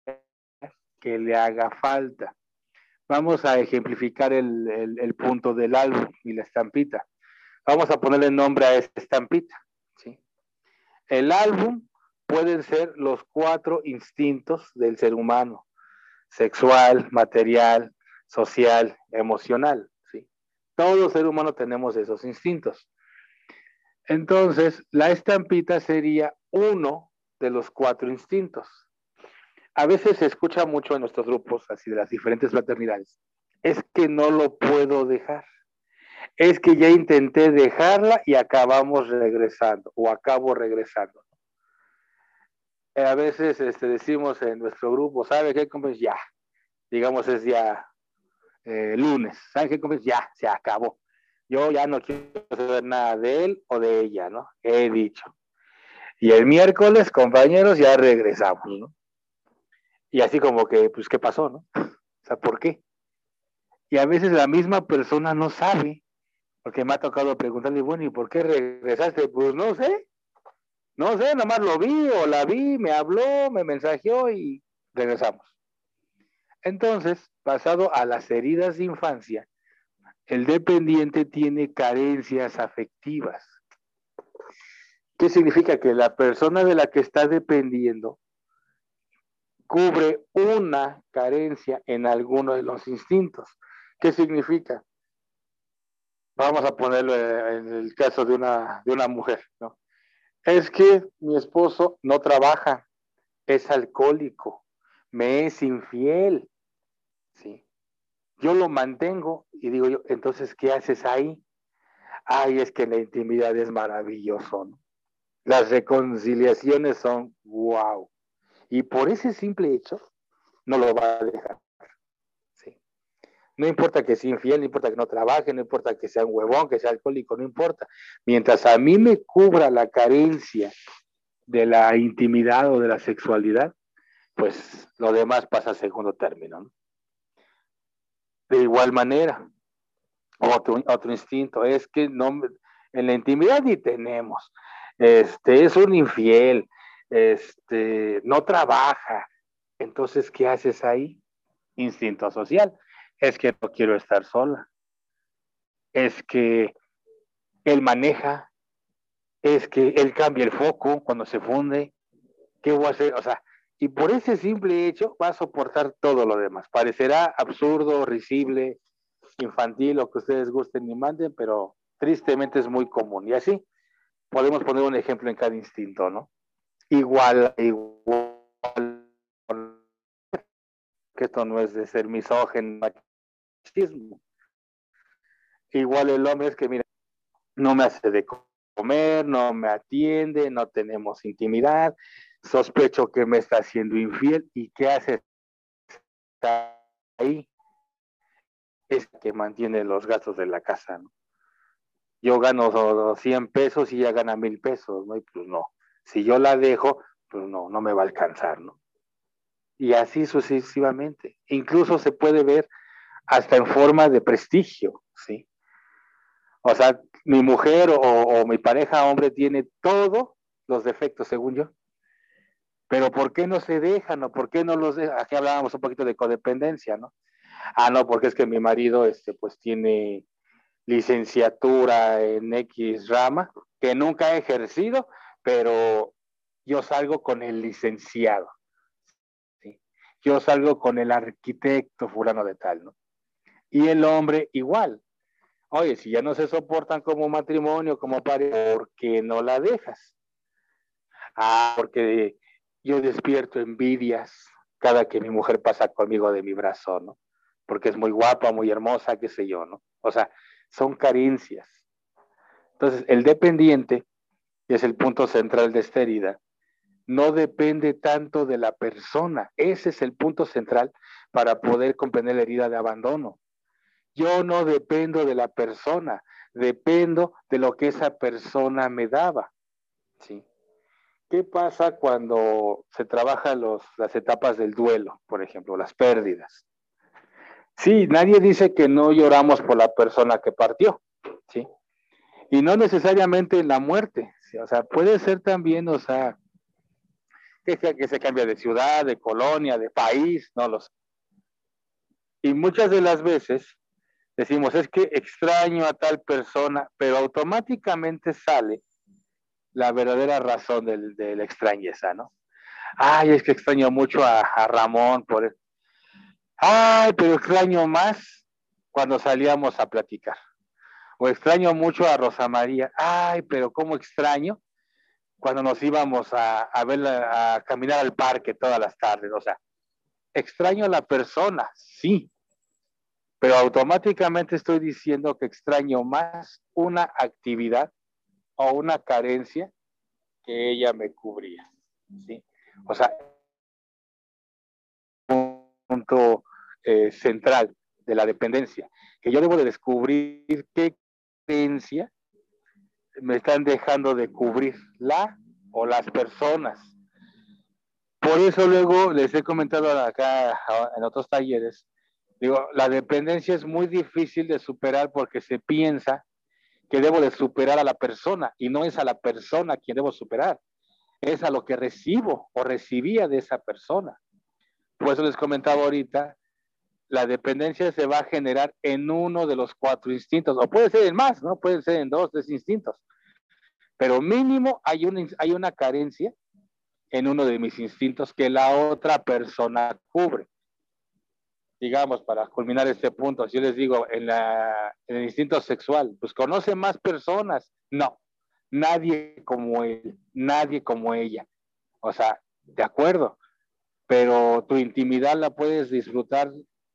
que le haga falta. Vamos a ejemplificar el, el, el punto del álbum y la estampita. Vamos a ponerle nombre a esta estampita, ¿sí? El álbum pueden ser los cuatro instintos del ser humano: sexual, material, social, emocional, ¿sí? Todo ser humano tenemos esos instintos. Entonces, la estampita sería uno de los cuatro instintos. A veces se escucha mucho en nuestros grupos, así de las diferentes fraternidades, es que no lo puedo dejar. Es que ya intenté dejarla y acabamos regresando, o acabo regresando. Eh, a veces este, decimos en nuestro grupo, ¿sabe qué? Pues ya, digamos es ya eh, lunes, ¿sabe qué? Pues ya, se acabó. Yo ya no quiero saber nada de él o de ella, ¿no? He dicho. Y el miércoles, compañeros, ya regresamos, ¿no? Y así como que, pues, ¿qué pasó, no? O sea, ¿por qué? Y a veces la misma persona no sabe, porque me ha tocado preguntarle, bueno, ¿y por qué regresaste? Pues no sé, no sé, nomás lo vi o la vi, me habló, me mensajeó y regresamos. Entonces, pasado a las heridas de infancia, el dependiente tiene carencias afectivas. ¿Qué significa? Que la persona de la que está dependiendo cubre una carencia en alguno de los instintos. ¿Qué significa? Vamos a ponerlo en el caso de una, de una mujer, ¿no? Es que mi esposo no trabaja, es alcohólico, me es infiel, ¿sí? Yo lo mantengo y digo yo, entonces, ¿qué haces ahí? Ay, es que la intimidad es maravilloso, ¿no? Las reconciliaciones son wow. Y por ese simple hecho, no lo va a dejar. ¿Sí? No importa que sea infiel, no importa que no trabaje, no importa que sea un huevón, que sea alcohólico, no importa. Mientras a mí me cubra la carencia de la intimidad o de la sexualidad, pues lo demás pasa a segundo término, ¿no? De igual manera, otro, otro instinto es que no, en la intimidad ni tenemos, este, es un infiel, este, no trabaja. Entonces, ¿qué haces ahí? Instinto social. Es que no quiero estar sola. Es que él maneja. Es que él cambia el foco cuando se funde. ¿Qué voy a hacer? O sea, y por ese simple hecho va a soportar todo lo demás. Parecerá absurdo, risible, infantil, lo que ustedes gusten y manden, pero tristemente es muy común. Y así podemos poner un ejemplo en cada instinto, ¿no? Igual, igual, que esto no es de ser misógino, machismo. Igual el hombre es que, mira, no me hace de comer, no me atiende, no tenemos intimidad, sospecho que me está haciendo infiel. ¿Y qué hace ahí? Es que mantiene los gastos de la casa, ¿no? Yo gano cien pesos y ella gana mil pesos, ¿no? Y pues no. Si yo la dejo, pues no, no me va a alcanzar, ¿no? Y así sucesivamente. Incluso se puede ver hasta en forma de prestigio, ¿sí? O sea, mi mujer o, o mi pareja hombre tiene todos los defectos, según yo. Pero ¿por qué no se dejan o por qué no los dejan? Aquí hablábamos un poquito de codependencia, ¿no? Ah, no, porque es que mi marido, este, pues tiene licenciatura en X rama, que nunca he ejercido, pero yo salgo con el licenciado, ¿sí? Yo salgo con el arquitecto fulano de tal, ¿no? Y el hombre igual. Oye, si ya no se soportan como matrimonio, como pareja, ¿por qué no la dejas? Ah, porque yo despierto envidias cada que mi mujer pasa conmigo de mi brazo, ¿no? Porque es muy guapa, muy hermosa, qué sé yo, ¿no? O sea, son carencias. Entonces, el dependiente, que es el punto central de esta herida, no depende tanto de la persona. Ese es el punto central para poder comprender la herida de abandono. Yo no dependo de la persona, dependo de lo que esa persona me daba, ¿sí? ¿Qué pasa cuando se trabajan los, las etapas del duelo, por ejemplo, las pérdidas? Sí, nadie dice que no lloramos por la persona que partió, ¿sí? Y no necesariamente en la muerte, ¿sí? O sea, puede ser también, o sea, que, que se cambia de ciudad, de colonia, de país, no lo sé. Y muchas de las veces decimos, es que extraño a tal persona, pero automáticamente sale la verdadera razón del, de la extrañeza, ¿no? Ay, es que extraño mucho a, a Ramón por él. Ay, pero extraño más cuando salíamos a platicar. O extraño mucho a Rosa María. Ay, pero cómo extraño cuando nos íbamos a, a ver a caminar al parque todas las tardes. O sea, extraño a la persona, sí, pero automáticamente estoy diciendo que extraño más una actividad o una carencia que ella me cubría, ¿sí? O sea, un punto eh, central de la dependencia, que yo debo de descubrir qué carencia me están dejando de cubrir, la o las personas. Por eso luego les he comentado acá en otros talleres, digo, la dependencia es muy difícil de superar porque se piensa que debo de superar a la persona y no es a la persona quien debo superar, es a lo que recibo o recibía de esa persona. Por eso les comentaba ahorita, la dependencia se va a generar en uno de los cuatro instintos, o puede ser en más, ¿no? Puede ser en dos, tres instintos, pero mínimo hay una, hay una carencia en uno de mis instintos que la otra persona cubre. Digamos, para culminar este punto, si yo les digo, en, la, en el instinto sexual, pues conoce más personas. No, nadie como él, nadie como ella. O sea, de acuerdo, pero tu intimidad la puedes disfrutar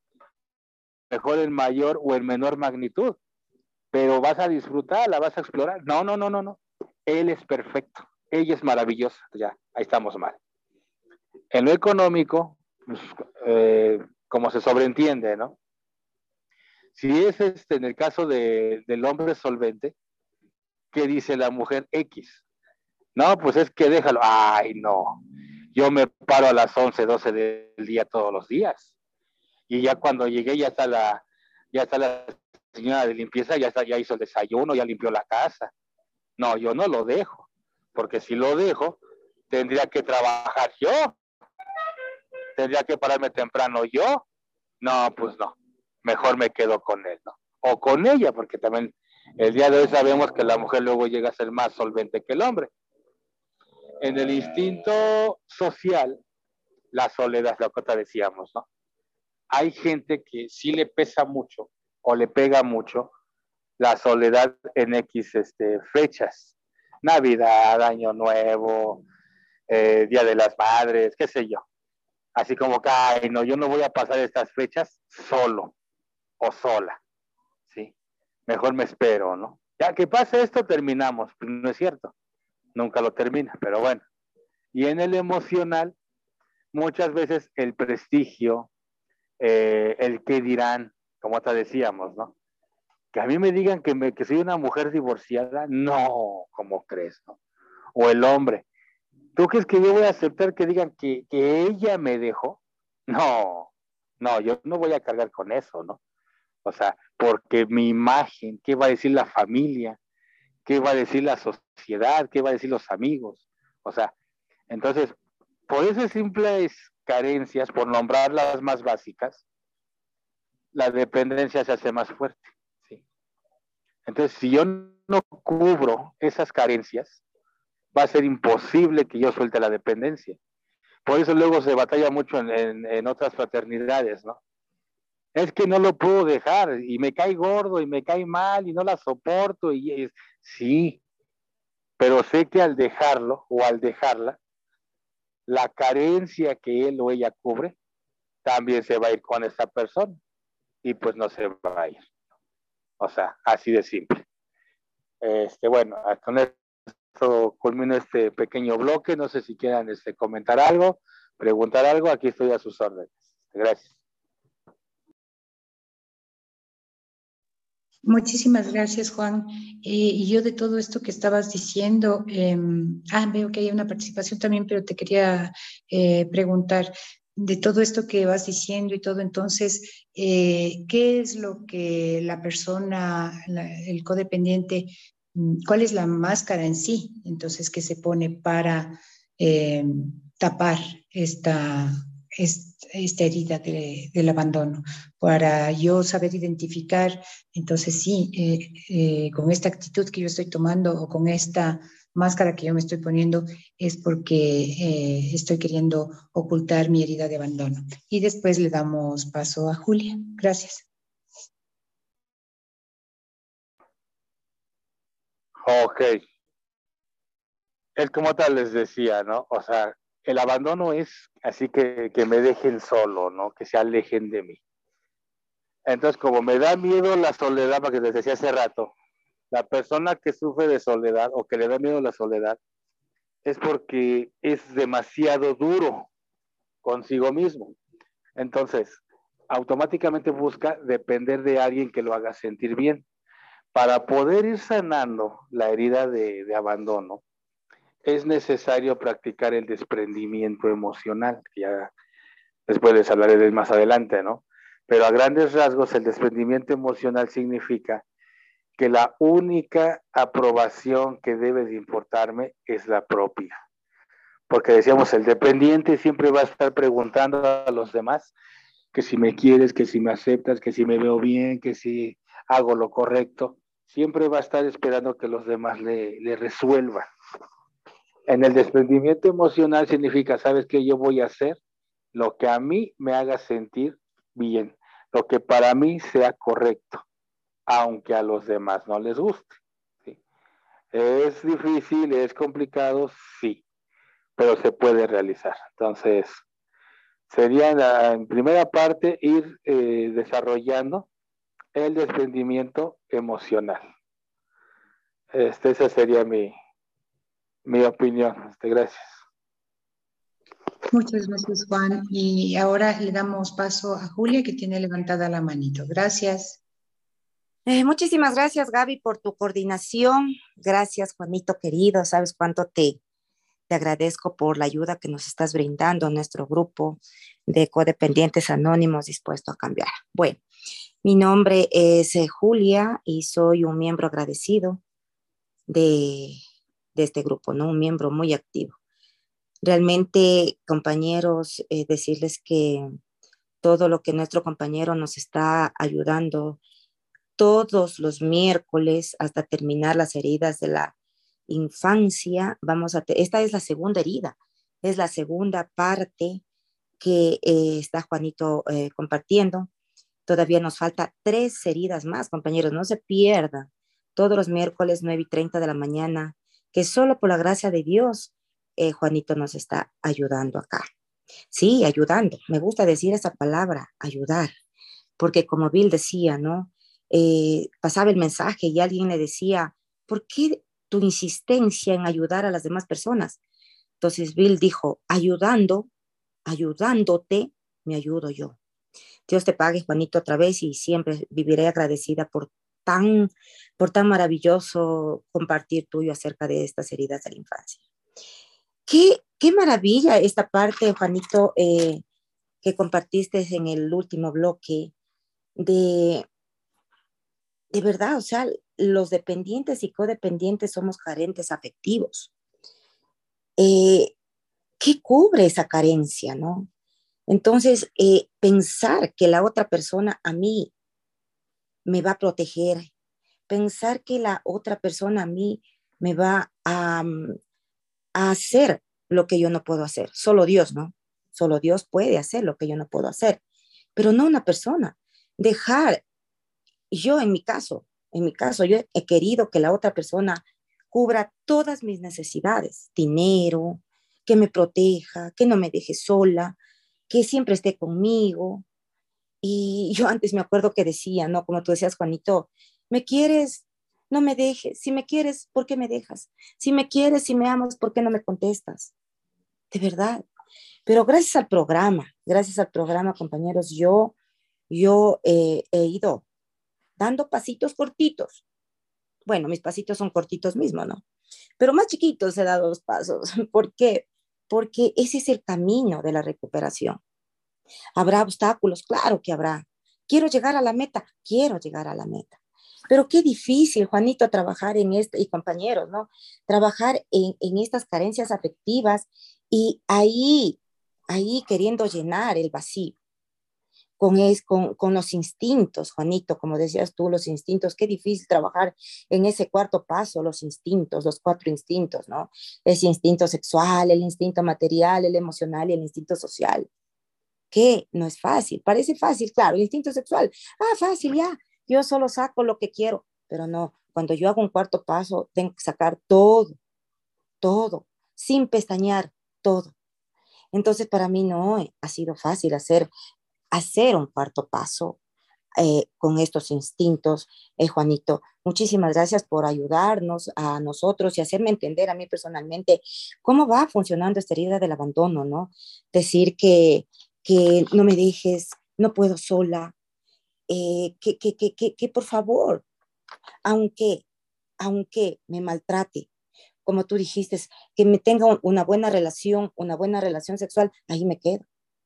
mejor en mayor o en menor magnitud, pero vas a disfrutar, la vas a explorar. No, no, no, no, no. Él es perfecto, ella es maravillosa. Ya, ahí estamos mal. En lo económico, pues, eh, como se sobreentiende, ¿no? Si es este, en el caso de, del hombre solvente, ¿qué dice la mujer X? No, pues es que déjalo. Ay, no. Yo me paro a las once, doce del día todos los días. Y ya cuando llegué ya está la, ya está la señora de limpieza, ya, está, ya hizo el desayuno, ya limpió la casa. No, yo no lo dejo, porque si lo dejo, tendría que trabajar yo, tendría que pararme temprano yo. No, pues no, mejor me quedo con él, ¿no? O con ella, porque también el día de hoy sabemos que la mujer luego llega a ser más solvente que el hombre. En el instinto social, la soledad, lo que te decíamos, ¿no? Hay gente que sí le pesa mucho o le pega mucho la soledad en X este, fechas. Navidad, Año Nuevo, eh, Día de las Madres, qué sé yo. Así como que, ay, no, yo no voy a pasar estas fechas solo o sola, ¿sí? Mejor me espero, ¿no? Ya que pase esto, terminamos. Pues no es cierto, nunca lo termina, pero bueno. Y en el emocional, muchas veces el prestigio, eh, el qué dirán, como te decíamos, ¿no? Que a mí me digan que, me, que soy una mujer divorciada, no, ¿cómo crees, no? O el hombre, ¿tú crees que yo voy a aceptar que digan que, que ella me dejó? No, no, yo no voy a cargar con eso, ¿no? O sea, porque mi imagen, ¿qué va a decir la familia? ¿Qué va a decir la sociedad? ¿Qué va a decir los amigos? O sea, entonces, por esas simples carencias, por nombrar las más básicas, la dependencia se hace más fuerte, ¿sí? Entonces, si yo no cubro esas carencias, va a ser imposible que yo suelte la dependencia. Por eso luego se batalla mucho en, en, en otras fraternidades, ¿no? Es que no lo puedo dejar y me cae gordo y me cae mal y no la soporto. Y es, sí, pero sé que al dejarlo o al dejarla, la carencia que él o ella cubre también se va a ir con esa persona y pues no se va a ir. O sea, así de simple. Este, bueno, con esto culmino este pequeño bloque. No sé si quieran este, comentar algo, preguntar algo. Aquí estoy a sus órdenes. Gracias. Muchísimas gracias, Juan. Eh, y yo de todo esto que estabas diciendo, eh, ah, veo que hay una participación también, pero te quería eh, preguntar de todo esto que vas diciendo y todo, entonces, eh, ¿qué es lo que la persona, la- el codependiente, mm, cuál es la máscara en sí, entonces, que se pone para eh, tapar esta, es- esta herida de- del abandono? Para yo saber identificar entonces, sí, eh, eh, con esta actitud que yo estoy tomando o con esta máscara que yo me estoy poniendo es porque eh, estoy queriendo ocultar mi herida de abandono. Y después le damos paso a Julia. Gracias. Ok. Es como tal les decía, ¿no? O sea, el abandono es así que, que me dejen solo, ¿no? Que se alejen de mí. Entonces, como me da miedo la soledad, porque les decía hace rato, la persona que sufre de soledad o que le da miedo la soledad es porque es demasiado duro consigo mismo. Entonces, automáticamente busca depender de alguien que lo haga sentir bien. Para poder ir sanando la herida de, de abandono, es necesario practicar el desprendimiento emocional, que ya después les hablaré de más adelante, ¿no? Pero a grandes rasgos, el desprendimiento emocional significa que la única aprobación que debe de importarme es la propia. Porque decíamos, el dependiente siempre va a estar preguntando a los demás que si me quieres, que si me aceptas, que si me veo bien, que si hago lo correcto. Siempre va a estar esperando que los demás le, le resuelvan. En el desprendimiento emocional significa, ¿sabes qué? Yo voy a hacer lo que a mí me haga sentir bien, lo que para mí sea correcto, aunque a los demás no les guste. ¿Sí? Es difícil, es complicado, sí, pero se puede realizar. Entonces, sería la, en primera parte ir eh, desarrollando el desprendimiento emocional. Este, esa sería mi, mi opinión. Este, gracias. Muchas gracias, Juan. Y ahora le damos paso a Julia, que tiene levantada la manito. Gracias. Eh, muchísimas gracias, Gaby, por tu coordinación. Gracias, Juanito querido. Sabes cuánto te, te agradezco por la ayuda que nos estás brindando a nuestro grupo de codependientes anónimos dispuesto a cambiar. Bueno, mi nombre es eh, Julia y soy un miembro agradecido de, de este grupo, ¿no? Un miembro muy activo. Realmente, compañeros, eh, decirles que todo lo que nuestro compañero nos está ayudando todos los miércoles hasta terminar las heridas de la infancia, vamos a te- esta es la segunda herida, es la segunda parte que eh, está Juanito eh, compartiendo. Todavía nos falta tres heridas más, compañeros, no se pierdan. Todos los miércoles nueve y treinta de la mañana, que solo por la gracia de Dios, eh, Juanito nos está ayudando acá. Sí, ayudando. Me gusta decir esa palabra, ayudar, porque como Bill decía, ¿no? Eh, pasaba el mensaje y alguien le decía, ¿por qué tu insistencia en ayudar a las demás personas? Entonces Bill dijo, ayudando, ayudándote, me ayudo yo. Dios te pague, Juanito, otra vez y siempre viviré agradecida por tan, por tan maravilloso compartir tuyo acerca de estas heridas de la infancia. Qué, qué maravilla esta parte, Juanito, eh, que compartiste en el último bloque de, de verdad, o sea, los dependientes y codependientes somos carentes afectivos. Eh, ¿Qué cubre esa carencia, no? Entonces, eh, pensar que la otra persona a mí me va a proteger, pensar que la otra persona a mí me va a, a hacer lo que yo no puedo hacer. Solo Dios, ¿no? Solo Dios puede hacer lo que yo no puedo hacer, pero no una persona. Dejar, yo en mi caso, en mi caso, yo he querido que la otra persona cubra todas mis necesidades, dinero, que me proteja, que no me deje sola, que siempre esté conmigo. Y yo antes me acuerdo que decía, ¿no? Como tú decías, Juanito, ¿me quieres? No me dejes. Si me quieres, ¿por qué me dejas? Si me quieres, si me amas, ¿por qué no me contestas? De verdad. Pero gracias al programa, gracias al programa, compañeros, yo, yo eh, he ido dando pasitos cortitos. Bueno, mis pasitos son cortitos mismos, ¿no? Pero más chiquitos he dado los pasos. ¿Por qué? Porque ese es el camino de la recuperación. ¿Habrá obstáculos? Claro que habrá. ¿Quiero llegar a la meta? Quiero llegar a la meta. Pero qué difícil, Juanito, trabajar en esto, y compañeros, ¿no? Trabajar en, en estas carencias afectivas y ahí, ahí queriendo llenar el vacío. Con, es, con, con los instintos, Juanito, como decías tú, los instintos, qué difícil trabajar en ese cuarto paso, los instintos, los cuatro instintos, ¿no? Ese instinto sexual, el instinto material, el emocional y el instinto social, que no es fácil, parece fácil, claro, el instinto sexual, ah, fácil, ya, yo solo saco lo que quiero, pero no, cuando yo hago un cuarto paso, tengo que sacar todo, todo, sin pestañear, todo. Entonces, para mí no ha sido fácil hacer hacer un cuarto paso eh, con estos instintos. Eh, Juanito, muchísimas gracias por ayudarnos a nosotros y hacerme entender a mí personalmente cómo va funcionando esta herida del abandono, ¿no? Decir que, que no me dejes, no puedo sola, eh, que, que, que, que, que por favor, aunque, aunque me maltrate, como tú dijiste, que me tenga una buena relación, una buena relación sexual, ahí me quedo.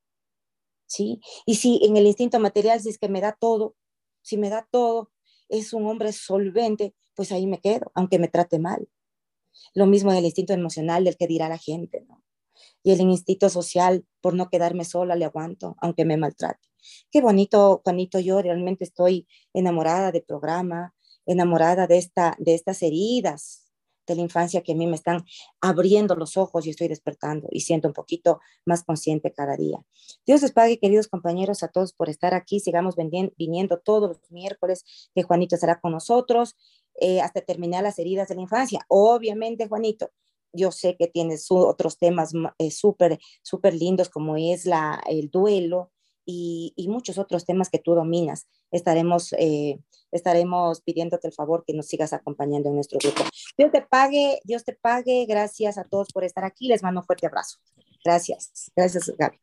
¿Sí? Y si en el instinto material, si es que me da todo, si me da todo, es un hombre solvente, pues ahí me quedo, aunque me trate mal. Lo mismo en el instinto emocional del que dirá la gente, ¿no? Y el instinto social, por no quedarme sola, le aguanto, aunque me maltrate. Qué bonito, Juanito, yo realmente estoy enamorada del programa, enamorada de, esta, de estas heridas de la infancia que a mí me están abriendo los ojos y estoy despertando y siento un poquito más consciente cada día. Dios les pague, queridos compañeros, a todos por estar aquí. Sigamos viniendo todos los miércoles que Juanito estará con nosotros eh, hasta terminar las heridas de la infancia. Obviamente, Juanito, yo sé que tienes otros temas eh, súper, súper lindos como es la, el duelo y, y muchos otros temas que tú dominas. Estaremos, eh, estaremos pidiéndote el favor que nos sigas acompañando en nuestro grupo. Dios te pague, Dios te pague. Gracias a todos por estar aquí. Les mando un fuerte abrazo. Gracias. Gracias, Gaby.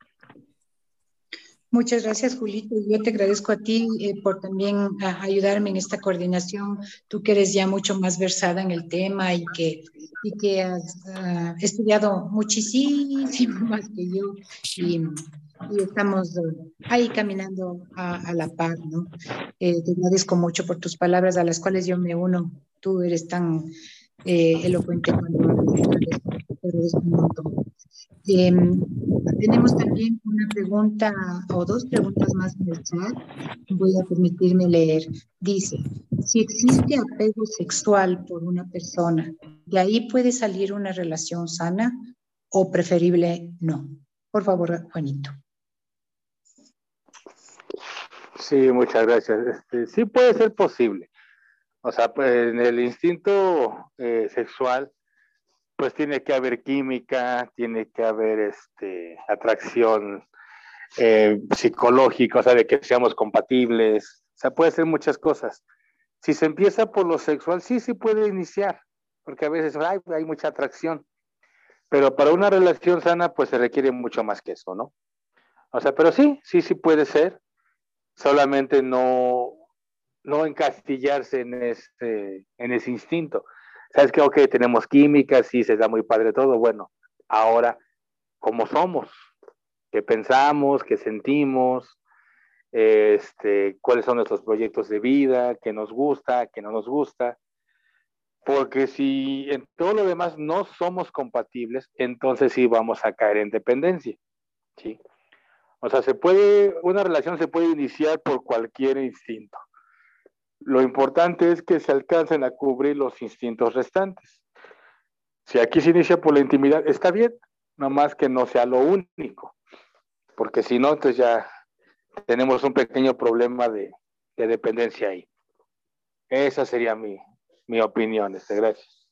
Muchas gracias, Julito. Yo te agradezco a ti eh, por también a, ayudarme en esta coordinación. Tú que eres ya mucho más versada en el tema y que, y que has uh, estudiado muchísimo más que yo y, y estamos uh, ahí caminando a, a la par, ¿no? Eh, te agradezco mucho por tus palabras a las cuales yo me uno. Tú eres tan eh, elocuente cuando hablas. Te agradezco un montón. Eh, tenemos también una pregunta o dos preguntas más en el chat. Voy a permitirme leer. Dice, si existe apego sexual por una persona, ¿de ahí puede salir una relación sana o preferible no? Por favor, Juanito. Sí, muchas gracias. Este, sí puede ser posible. O sea, pues, en el instinto eh, sexual, pues tiene que haber química, tiene que haber este, atracción eh, psicológica, o sea, de que seamos compatibles. O sea, puede ser muchas cosas. Si se empieza por lo sexual, sí, sí puede iniciar, porque a veces ay, hay mucha atracción. Pero para una relación sana, pues se requiere mucho más que eso, ¿no? O sea, pero sí, sí, sí puede ser. Solamente no, no encastillarse en ese, en ese instinto. Sabes que, ok, tenemos química, sí, se da muy padre todo. Bueno, ahora, ¿cómo somos? ¿Qué pensamos? ¿Qué sentimos? Este, ¿cuáles son nuestros proyectos de vida? ¿Qué nos gusta? ¿Qué no nos gusta? Porque si en todo lo demás no somos compatibles, entonces sí vamos a caer en dependencia, ¿sí? O sea, se puede, una relación se puede iniciar por cualquier instinto. Lo importante es que se alcancen a cubrir los instintos restantes. Si aquí se inicia por la intimidad, está bien, nomás que no sea lo único, porque si no, entonces ya tenemos un pequeño problema de, de dependencia ahí. Esa sería mi, mi opinión. Este, gracias.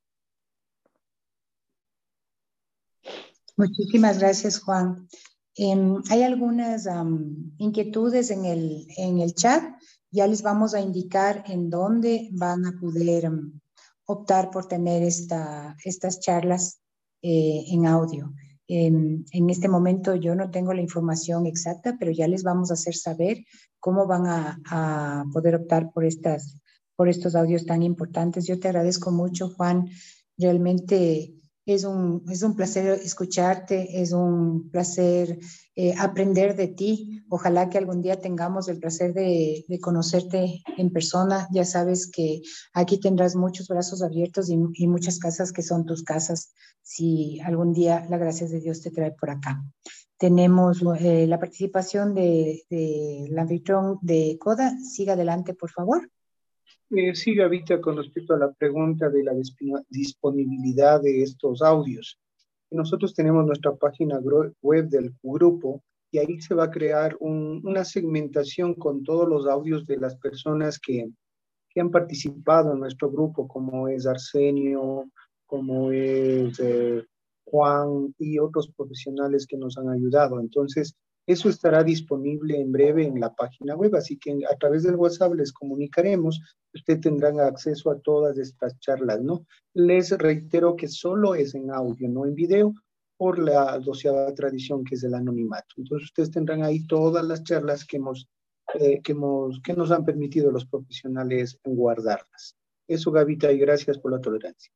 Muchísimas gracias, Juan. Eh, hay algunas um, inquietudes en el, en el chat. Ya les vamos a indicar en dónde van a poder um, optar por tener esta, estas charlas eh, en audio. Eh, en este momento yo no tengo la información exacta, pero ya les vamos a hacer saber cómo van a, a poder optar por, estas, por estos audios tan importantes. Yo te agradezco mucho, Juan. Realmente es un, es un placer escucharte, es un placer eh, aprender de ti. Ojalá que algún día tengamos el placer de, de conocerte en persona. Ya sabes que aquí tendrás muchos brazos abiertos y, y muchas casas que son tus casas, si algún día la gracia de Dios te trae por acá. Tenemos eh, la participación de, de la anfitrión de CODA. Siga adelante, por favor. Eh, sí, Gavita, con respecto a la pregunta de la disponibilidad de estos audios. Nosotros tenemos nuestra página web del grupo y ahí se va a crear un, una segmentación con todos los audios de las personas que, que han participado en nuestro grupo, como es Arsenio, como es eh, Juan y otros profesionales que nos han ayudado. Entonces, eso estará disponible en breve en la página web, así que a través del WhatsApp les comunicaremos. Ustedes tendrán acceso a todas estas charlas, ¿no? Les reitero que solo es en audio, no en video, por la doceava tradición que es el anonimato. Entonces, ustedes tendrán ahí todas las charlas que hemos, eh, que hemos, que nos han permitido los profesionales guardarlas. Eso, Gavita, y gracias por la tolerancia.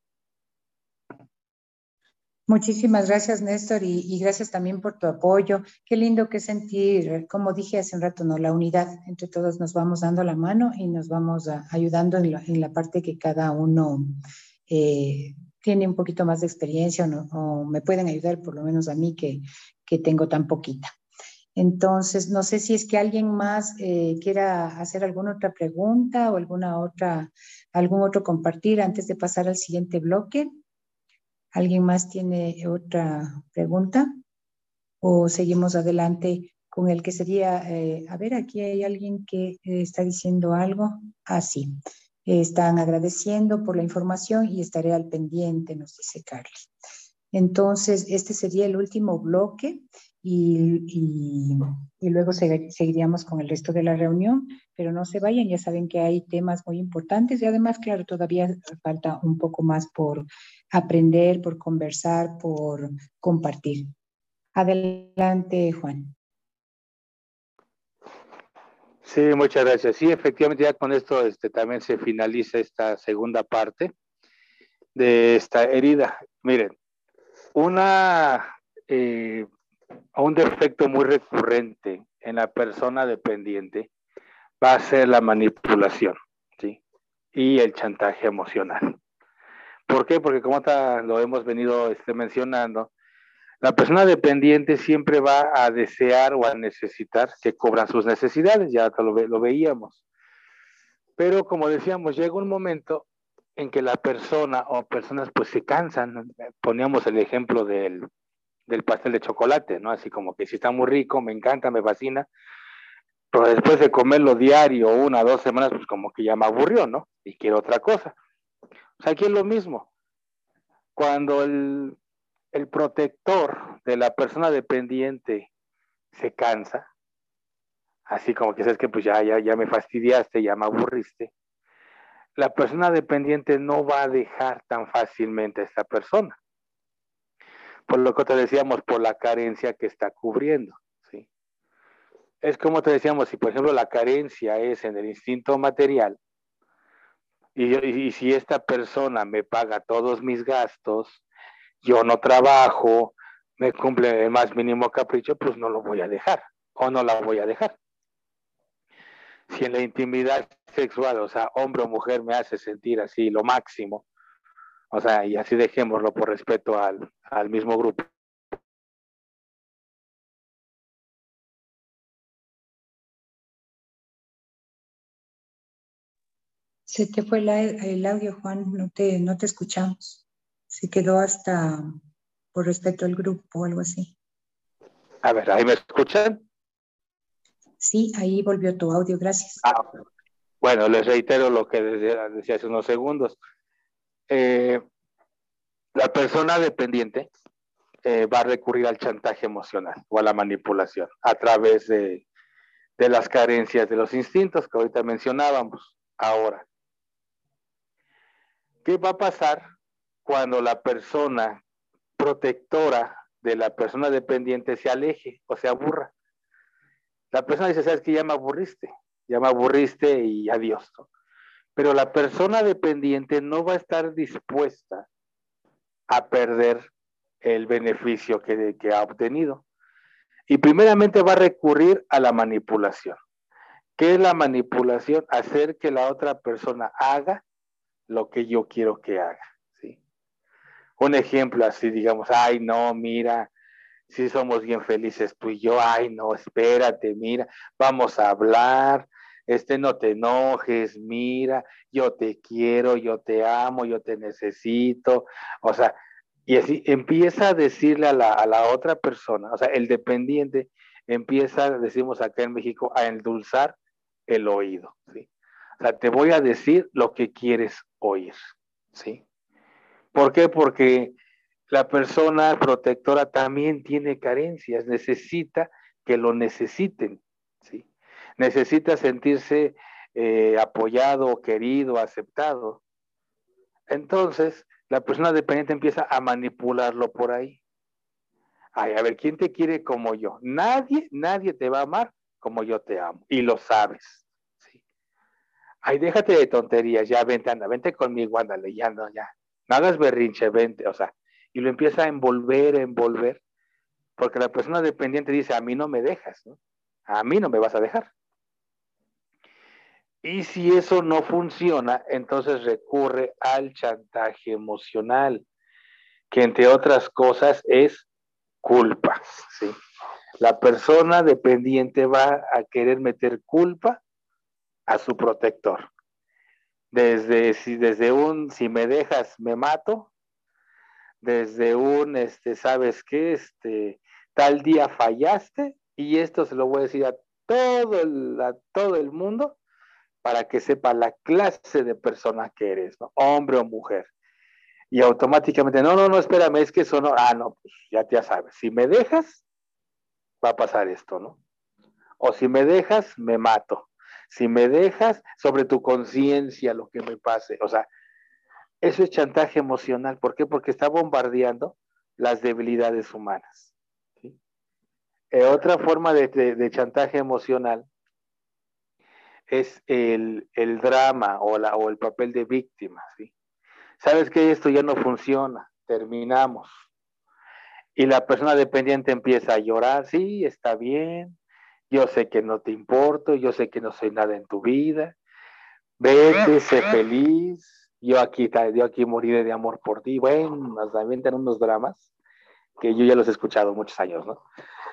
Muchísimas gracias, Néstor, y, y gracias también por tu apoyo. Qué lindo que sentir, como dije hace un rato, ¿no? La unidad. Entre todos nos vamos dando la mano y nos vamos a, ayudando en la, en la parte que cada uno eh, tiene un poquito más de experiencia o, no, o me pueden ayudar, por lo menos a mí que, que tengo tan poquita. Entonces, no sé si es que alguien más eh, quiera hacer alguna otra pregunta o alguna otra, algún otro compartir antes de pasar al siguiente bloque. ¿Alguien más tiene otra pregunta? ¿O seguimos adelante con el que sería, eh, a ver, aquí hay alguien que eh, está diciendo algo? Ah, sí. Eh, están agradeciendo por la información y estaré al pendiente, nos dice Carly. Entonces, este sería el último bloque y, y, y luego se, seguiríamos con el resto de la reunión, pero no se vayan, ya saben que hay temas muy importantes y además, claro, todavía falta un poco más por aprender, por conversar, por compartir. Adelante, Juan. Sí, muchas gracias. Sí, efectivamente, ya con esto este, también se finaliza esta segunda parte de esta herida. Miren, una, eh, un defecto muy recurrente en la persona dependiente va a ser la manipulación, ¿sí? Y el chantaje emocional. ¿Por qué? Porque como ta, lo hemos venido este, mencionando, la persona dependiente siempre va a desear o a necesitar que cubran sus necesidades, ya lo, ve, lo veíamos. Pero como decíamos, llega un momento en que la persona o personas pues se cansan. Poníamos el ejemplo del, del pastel de chocolate, ¿no? Así como que si está muy rico, me encanta, me fascina, pero después de comerlo diario, una o dos semanas, pues como que ya me aburrió, ¿no? Y quiero otra cosa. O sea, aquí es lo mismo. Cuando el, el protector de la persona dependiente se cansa, así como que sabes que pues ya, ya, ya me fastidiaste, ya me aburriste, la persona dependiente no va a dejar tan fácilmente a esta persona. Por lo que te decíamos, por la carencia que está cubriendo, ¿sí? Es como te decíamos, si por ejemplo la carencia es en el instinto material, y, y, y si esta persona me paga todos mis gastos, yo no trabajo, me cumple el más mínimo capricho, pues no lo voy a dejar, o no la voy a dejar. Si en la intimidad sexual, o sea, hombre o mujer me hace sentir así lo máximo, o sea, y así dejémoslo por respeto al, al mismo grupo. Se te fue la- el audio, Juan, no te, no te escuchamos. Se quedó hasta por respeto al grupo o algo así. A ver, ¿ahí me escuchan? Sí, ahí volvió tu audio, gracias. Ah, bueno, les reitero lo que decía, decía hace unos segundos. Eh, la persona dependiente eh, va a recurrir al chantaje emocional o a la manipulación a través de, de las carencias de los instintos que ahorita mencionábamos. Ahora, ¿qué va a pasar cuando la persona protectora de la persona dependiente se aleje o se aburra? La persona dice, sabes que ya me aburriste, ya me aburriste y adiós, ¿no? Pero la persona dependiente no va a estar dispuesta a perder el beneficio que, que ha obtenido. Y primeramente va a recurrir a la manipulación. ¿Qué es la manipulación? Hacer que la otra persona haga lo que yo quiero que haga, ¿sí? Un ejemplo así, digamos, ay, no, mira, si somos bien felices tú y yo, ay, no, espérate, mira, vamos a hablar, este, no te enojes, mira, yo te quiero, yo te amo, yo te necesito, o sea, y así empieza a decirle a la, a la otra persona, o sea, el dependiente empieza, decimos acá en México, a endulzar el oído, ¿sí? O sea, te voy a decir lo que quieres oír, ¿sí? ¿Por qué? Porque la persona protectora también tiene carencias, necesita que lo necesiten, ¿sí? Necesita sentirse eh, apoyado, querido, aceptado. Entonces, la persona dependiente empieza a manipularlo por ahí. Ay, a ver, ¿quién te quiere como yo? Nadie, nadie te va a amar como yo te amo. Y lo sabes, ¿sí? Ay, déjate de tonterías, ya vente, anda, vente conmigo, ándale, ya no, ya. No hagas berrinche, vente, o sea, y lo empieza a envolver, a envolver, porque la persona dependiente dice, a mí no me dejas, ¿no? A mí no me vas a dejar. Y si eso no funciona, entonces recurre al chantaje emocional, que entre otras cosas es culpa, ¿sí? La persona dependiente va a querer meter culpa a su protector. Desde, si, desde un, si me dejas, me mato, desde un, este, ¿sabes qué? Este, tal día fallaste, y esto se lo voy a decir a todo el, a todo el mundo para que sepa la clase de persona que eres, ¿no? Hombre o mujer. Y automáticamente, no, no, no, espérame, es que eso no, ah, no, pues ya, ya sabes, si me dejas, va a pasar esto, ¿no? O si me dejas, me mato. Si me dejas, sobre tu conciencia lo que me pase. O sea, eso es chantaje emocional. ¿Por qué? Porque está bombardeando las debilidades humanas, ¿sí? Eh, otra forma de, de, de chantaje emocional es el, el drama o, la, o el papel de víctima, ¿sí? Sabes que esto ya no funciona, terminamos. Y la persona dependiente empieza a llorar, sí, está bien, yo sé que no te importo, yo sé que no soy nada en tu vida, vete, sé feliz, yo aquí, yo aquí moriré de amor por ti. Bueno, nos avientan unos dramas que yo ya los he escuchado muchos años, ¿no?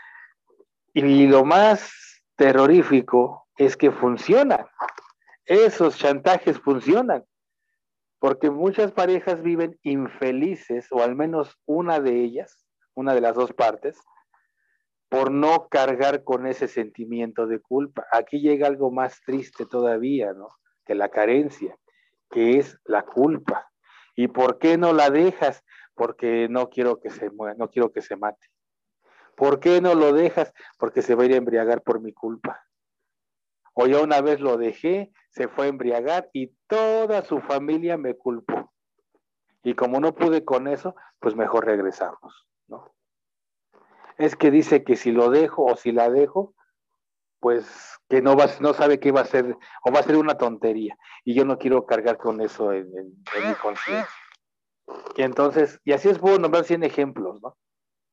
Y lo más terrorífico es que funcionan, esos chantajes funcionan, porque muchas parejas viven infelices, o al menos una de ellas, una de las dos partes, por no cargar con ese sentimiento de culpa. Aquí llega algo más triste todavía, ¿no? Que la carencia, que es la culpa. ¿Y por qué no la dejas? Porque no quiero que se muera, no quiero que se mate. ¿Por qué no lo dejas? Porque se va a ir a embriagar por mi culpa. O ya una vez lo dejé, se fue a embriagar y toda su familia me culpó. Y como no pude con eso, pues mejor regresamos, ¿no? Es que dice que si lo dejo o si la dejo, pues que no va, no sabe qué va a ser, o va a ser una tontería. Y yo no quiero cargar con eso en, en, en mi conciencia. Y entonces, y así es puedo nombrar cien ejemplos, ¿no?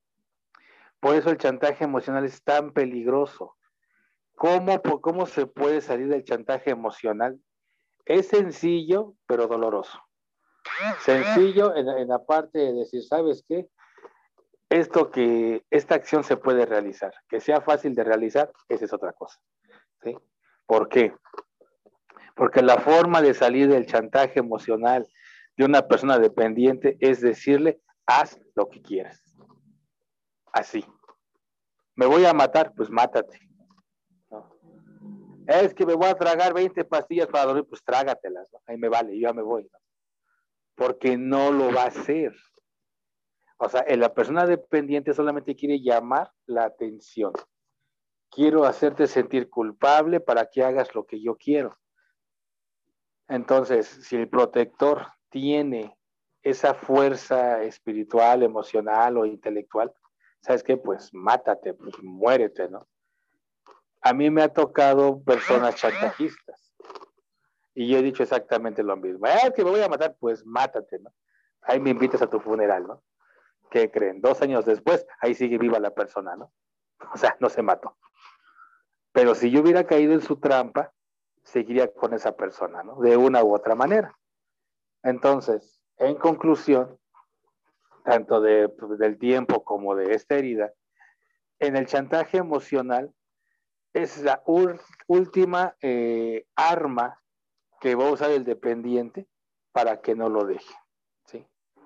Por eso el chantaje emocional es tan peligroso. ¿Cómo, cómo se puede salir del chantaje emocional? Es sencillo, pero doloroso. Sencillo en, en la parte de decir, ¿sabes qué? Esto que, esta acción se puede realizar. Que sea fácil de realizar, esa es otra cosa, ¿sí? ¿Por qué? Porque la forma de salir del chantaje emocional de una persona dependiente es decirle, haz lo que quieras. Así. ¿Me voy a matar? Pues mátate. ¿No? Es que me voy a tragar veinte pastillas para dormir, pues trágatelas, ¿no? Ahí me vale, yo ya me voy, ¿no? Porque no lo va a hacer. O sea, la persona dependiente solamente quiere llamar la atención. Quiero hacerte sentir culpable para que hagas lo que yo quiero. Entonces, si el protector tiene esa fuerza espiritual, emocional o intelectual, ¿sabes qué? Pues mátate, pues muérete, ¿no? A mí me ha tocado personas chantajistas y yo he dicho exactamente lo mismo. Es que me voy a matar, pues mátate, ¿no? Ahí me invitas a tu funeral, ¿no? ¿Qué creen? Dos años después, ahí sigue viva la persona, ¿no? O sea, no se mató. Pero si yo hubiera caído en su trampa, seguiría con esa persona, ¿no? De una u otra manera. Entonces, en conclusión, tanto de, del tiempo como de esta herida, en el chantaje emocional es la última eh, arma que va a usar el dependiente para que no lo deje, ¿sí?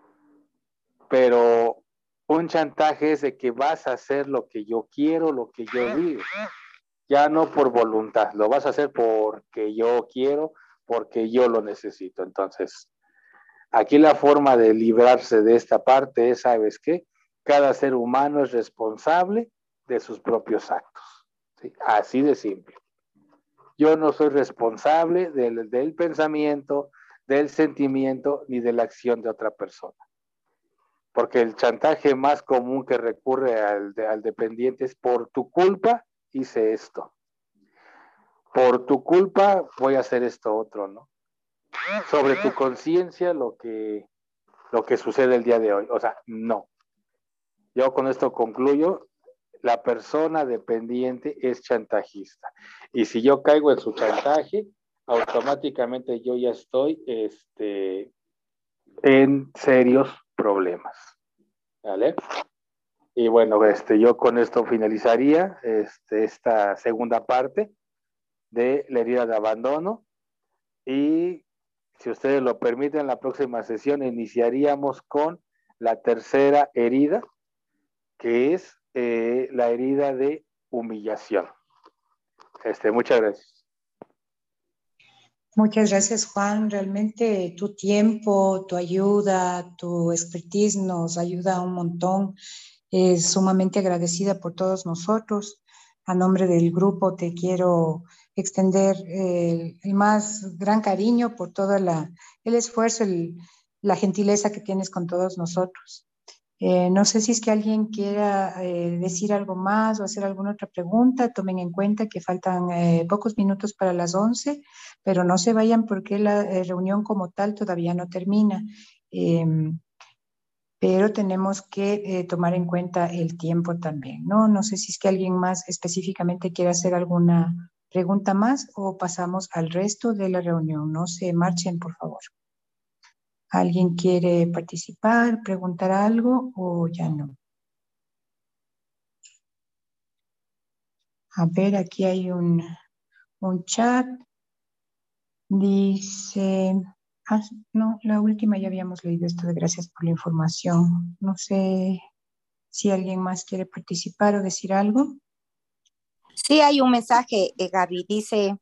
Pero un chantaje es de que vas a hacer lo que yo quiero, lo que yo digo, ya no por voluntad, lo vas a hacer porque yo quiero, porque yo lo necesito. Entonces, aquí la forma de librarse de esta parte es, ¿sabes qué? Cada ser humano es responsable de sus propios actos, ¿sí? Así de simple. Yo no soy responsable del, del pensamiento, del sentimiento, ni de la acción de otra persona. Porque el chantaje más común que recurre al, al dependiente es por tu culpa hice esto. Por tu culpa voy a hacer esto otro, ¿no? Sobre tu conciencia lo que, lo que sucede el día de hoy. O sea, no. Yo con esto concluyo. La persona dependiente es chantajista. Y si yo caigo en su chantaje, automáticamente yo ya estoy este, en serios problemas. ¿Vale? Y bueno, este, yo con esto finalizaría este, esta segunda parte de la herida de abandono. Y si ustedes lo permiten, en la próxima sesión iniciaríamos con la tercera herida, que es eh, la herida de humillación. Este, muchas gracias. Muchas gracias, Juan. Realmente tu tiempo, tu ayuda, tu expertise nos ayuda un montón. Es sumamente agradecida por todos nosotros. A nombre del grupo te quiero extender el, el más gran cariño por todo la, el esfuerzo, el, la gentileza que tienes con todos nosotros. Eh, no sé si es que alguien quiera eh, decir algo más o hacer alguna otra pregunta. Tomen en cuenta que faltan eh, pocos minutos para las once, pero no se vayan porque la eh, reunión como tal todavía no termina. Eh, pero tenemos que eh, tomar en cuenta el tiempo también, ¿no? No sé si es que alguien más específicamente quiere hacer alguna pregunta más o pasamos al resto de la reunión. No se marchen, por favor. ¿Alguien quiere participar, preguntar algo o ya no? A ver, aquí hay un, un chat. Dice, ah, no, la última ya habíamos leído esto de gracias por la información. No sé si alguien más quiere participar o decir algo. Sí, hay un mensaje, eh, Gaby, dice,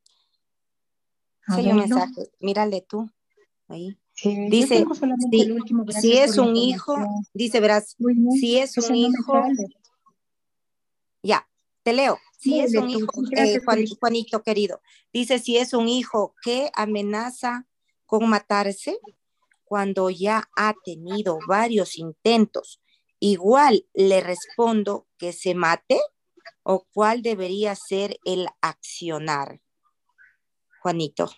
A sí hay un verlo. mensaje, mírale tú, ahí. Eh, yo Dice, tengo solamente el si, último, si gracias por es la un hijo, información. dice, verás, Muy bien, si es ese un no me hijo, sale. ya, te leo, si es Léele un tú, hijo, sí, eh, gracias por Juan, el... Juanito querido, dice, si es un hijo que amenaza con matarse cuando ya ha tenido varios intentos, igual le respondo que se mate o cuál debería ser el accionar, Juanito.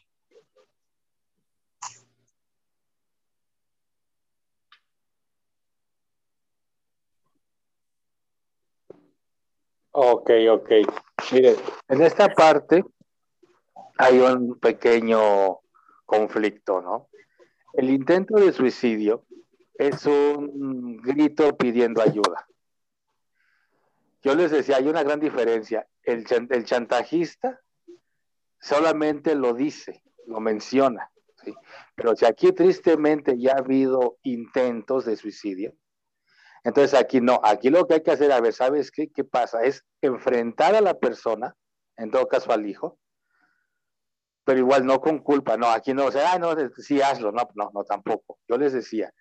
Ok, ok. Mire, en esta parte hay un pequeño conflicto, ¿no? El intento de suicidio es un grito pidiendo ayuda. Yo les decía, hay una gran diferencia. El, el chantajista solamente lo dice, lo menciona, ¿sí? Pero si aquí tristemente ya ha habido intentos de suicidio, entonces aquí no, aquí lo que hay que hacer, a ver, ¿sabes qué? ¿Qué pasa? Es enfrentar a la persona, en todo caso al hijo, pero igual no con culpa, no, aquí no, o sea, ah, no, sí, hazlo, no, no, no, tampoco. Yo les decía,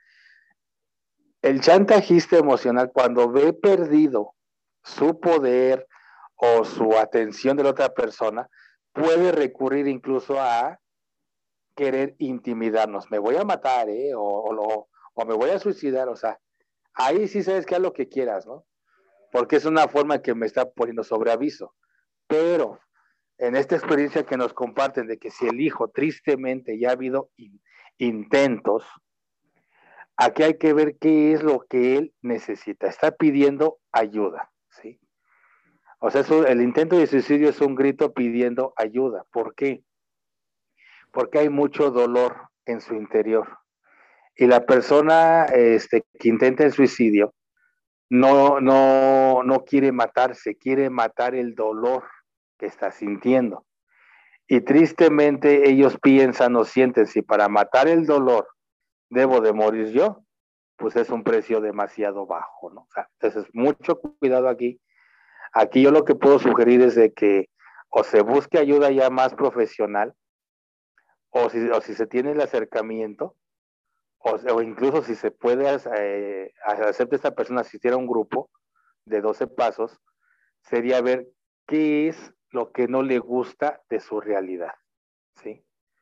el chantajista emocional cuando ve perdido su poder o su atención de la otra persona, puede recurrir incluso a querer intimidarnos, me voy a matar, ¿eh? O, o, o me voy a suicidar, o sea, ahí sí sabes que haz lo que quieras, ¿no? Porque es una forma que me está poniendo sobre aviso. Pero en esta experiencia que nos comparten de que si el hijo tristemente ya ha habido in, intentos, aquí hay que ver qué es lo que él necesita. Está pidiendo ayuda, ¿sí? O sea, eso, el intento de suicidio es un grito pidiendo ayuda. ¿Por qué? Porque hay mucho dolor en su interior. Y la persona este, que intenta el suicidio no, no, no quiere matarse, quiere matar el dolor que está sintiendo. Y tristemente ellos piensan o sienten, si para matar el dolor debo de morir yo, pues es un precio demasiado bajo, ¿no? O sea, entonces, mucho cuidado aquí. Aquí yo lo que puedo sugerir es de que o se busque ayuda ya más profesional, o si, o si se tiene el acercamiento, o, o incluso si se puede eh, hacer de esta persona asistir a un grupo de doce pasos, sería ver qué es lo que no le gusta de su realidad, ¿sí?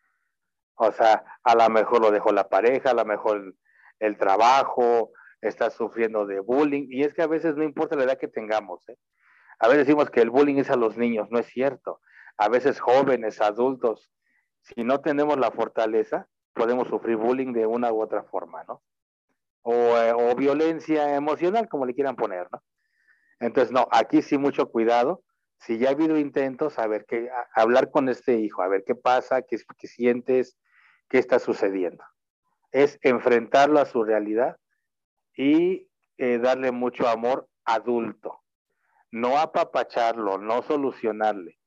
O sea, a lo mejor lo dejó la pareja, a lo mejor el, el trabajo, está sufriendo de bullying, y es que a veces no importa la edad que tengamos, ¿eh? A veces decimos que el bullying es a los niños, no es cierto. A veces jóvenes, adultos, si no tenemos la fortaleza, podemos sufrir bullying de una u otra forma, ¿no? O, eh, o violencia emocional, como le quieran poner, ¿no? Entonces, no, aquí sí mucho cuidado. Si ya ha habido intentos, a ver, qué, a, hablar con este hijo, a ver qué pasa, qué, qué sientes, qué está sucediendo. Es enfrentarlo a su realidad y eh, darle mucho amor adulto. No apapacharlo, no solucionarle,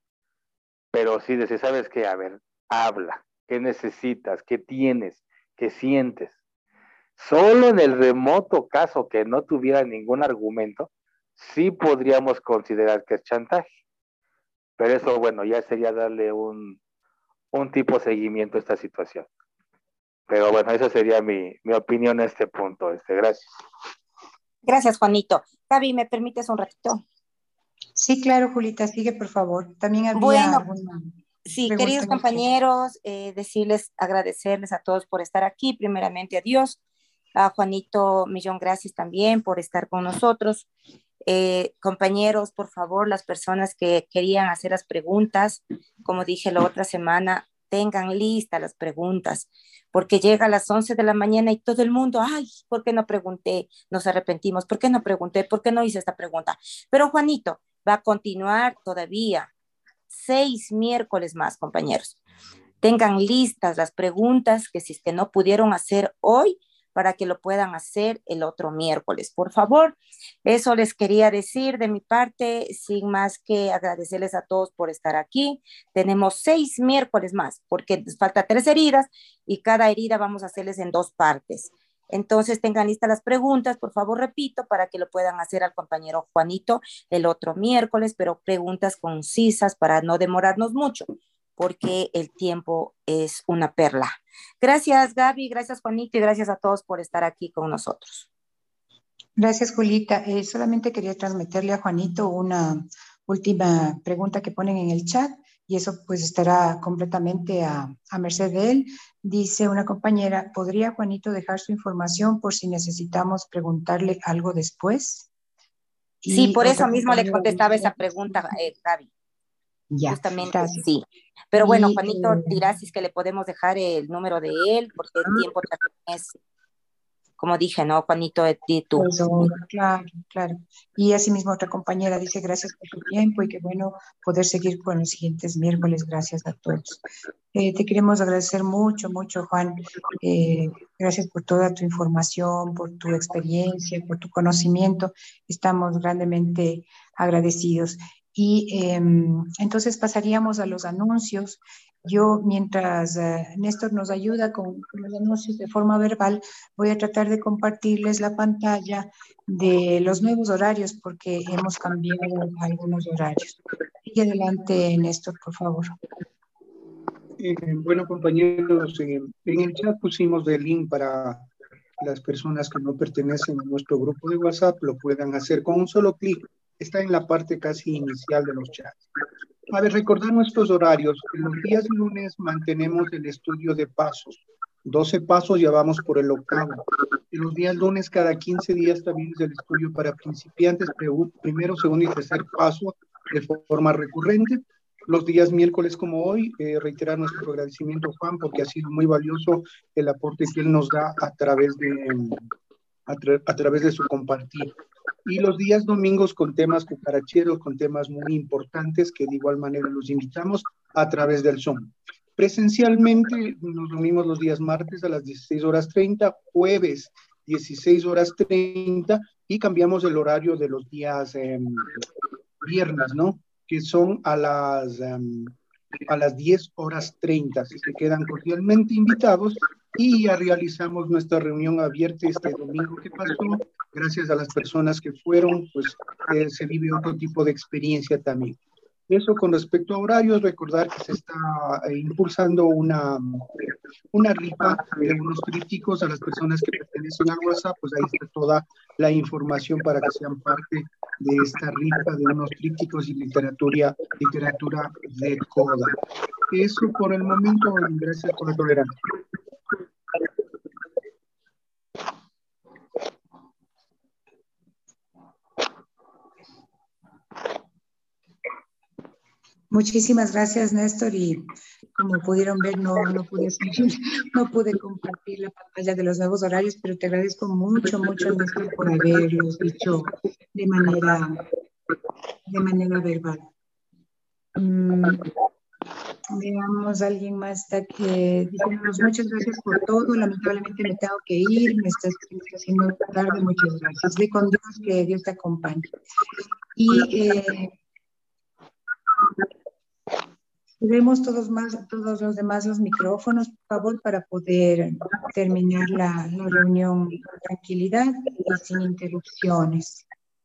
pero sí decir, ¿sabes qué? A ver, habla, ¿qué necesitas? ¿Qué tienes? ¿Qué sientes? Solo en el remoto caso que no tuviera ningún argumento, sí podríamos considerar que es chantaje. Pero eso, bueno, ya sería darle un, un tipo de seguimiento a esta situación. Pero bueno, esa sería mi, mi opinión en este punto. Este, gracias. Gracias, Juanito. Gaby, ¿me permites un ratito? Sí, claro, Julita, sigue, por favor. También había Bueno, alguna sí, pregunta. queridos compañeros, eh, decirles, agradecerles a todos por estar aquí, primeramente a Dios, a Juanito, millón gracias también por estar con nosotros. Eh, compañeros, por favor, las personas que querían hacer las preguntas, como dije la otra semana, tengan listas las preguntas, porque llega a las once de la mañana y todo el mundo, ay, ¿por qué no pregunté? Nos arrepentimos, ¿por qué no pregunté? ¿Por qué no hice esta pregunta? Pero Juanito va a continuar todavía seis miércoles más, compañeros. Tengan listas las preguntas que si es que no pudieron hacer hoy, para que lo puedan hacer el otro miércoles, por favor. Eso les quería decir de mi parte, sin más que agradecerles a todos por estar aquí. Tenemos seis miércoles más, porque nos falta tres heridas y cada herida vamos a hacerles en dos partes. Entonces tengan listas las preguntas, por favor, repito, para que lo puedan hacer al compañero Juanito el otro miércoles, pero preguntas concisas para no demorarnos mucho, porque el tiempo es una perla. Gracias, Gaby, gracias, Juanito, y gracias a todos por estar aquí con nosotros. Gracias, Julita. Eh, solamente quería transmitirle a Juanito una última pregunta que ponen en el chat, y eso pues estará completamente a, a merced de él. Dice una compañera, ¿podría Juanito dejar su información por si necesitamos preguntarle algo después? Sí, Y por eso otra mismo le compañera contestaba dice, esa pregunta, eh, Gaby. ya, Justamente, gracias. sí. Pero bueno, Y, Juanito eh, dirá si es que le podemos dejar el número de él, porque el tiempo también es, como dije, ¿no, Juanito? Di tú. Pues, oh, claro, claro. Y asimismo otra compañera dice gracias por tu tiempo y qué bueno poder seguir con los siguientes miércoles. Gracias a todos. Eh, te queremos agradecer mucho, mucho, Juan. Eh, gracias por toda tu información, por tu experiencia, por tu conocimiento. Estamos grandemente agradecidos. Y eh, entonces pasaríamos a los anuncios. Yo, mientras uh, Néstor nos ayuda con, con los anuncios de forma verbal, voy a tratar de compartirles la pantalla de los nuevos horarios porque hemos cambiado algunos horarios. Y adelante, Néstor, por favor. Eh, bueno, compañeros, eh, en el chat pusimos el link para las personas que no pertenecen a nuestro grupo de WhatsApp, lo puedan hacer con un solo clic. Está en la parte casi inicial de los chats. A ver, recordar nuestros horarios. Los días lunes mantenemos el estudio de pasos. doce pasos, ya vamos por el octavo. Los días lunes, cada quince días también es el estudio para principiantes, primero, segundo y tercer paso de forma recurrente. Los días miércoles como hoy, eh, reiterar nuestro agradecimiento a Juan porque ha sido muy valioso el aporte que él nos da a través de, a, tra a través de su compartir. Y los días domingos con temas cucaracheros, con temas muy importantes que de igual manera los invitamos a través del Zoom. Presencialmente nos reunimos los días martes a las dieciséis horas treinta, jueves dieciséis horas treinta y cambiamos el horario de los días eh, viernes, ¿no? Que son a las, um, a las diez horas treinta. Así que quedan cordialmente invitados y ya realizamos nuestra reunión abierta este domingo que pasó. Gracias a las personas que fueron, pues eh, se vive otro tipo de experiencia también. Eso con respecto a horarios, recordar que se está eh, impulsando una, una rifa de unos trípticos a las personas que pertenecen al WhatsApp, pues ahí está toda la información para que sean parte de esta rifa de unos trípticos y literatura, literatura de coda. Eso por el momento, gracias por la tolerancia. Muchísimas gracias, Néstor, y como pudieron ver, no, no, pude, no pude compartir la pantalla de los nuevos horarios, pero te agradezco mucho, mucho, Néstor, por haberlos dicho de manera, de manera verbal. Mm, veamos, alguien más está que diciéndonos muchas gracias por todo, lamentablemente me tengo que ir, me está, me está haciendo tarde, muchas gracias. Ve con Dios, que Dios te acompañe. Y eh, Vemos todos, más, todos los demás los micrófonos, por favor, para poder terminar la, la reunión con tranquilidad y sin interrupciones.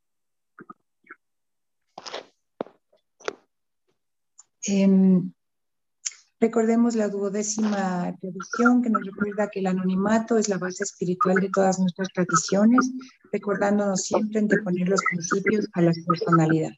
Eh, recordemos la duodécima tradición que nos recuerda que el anonimato es la base espiritual de todas nuestras tradiciones, recordándonos siempre anteponer los principios a las personalidades.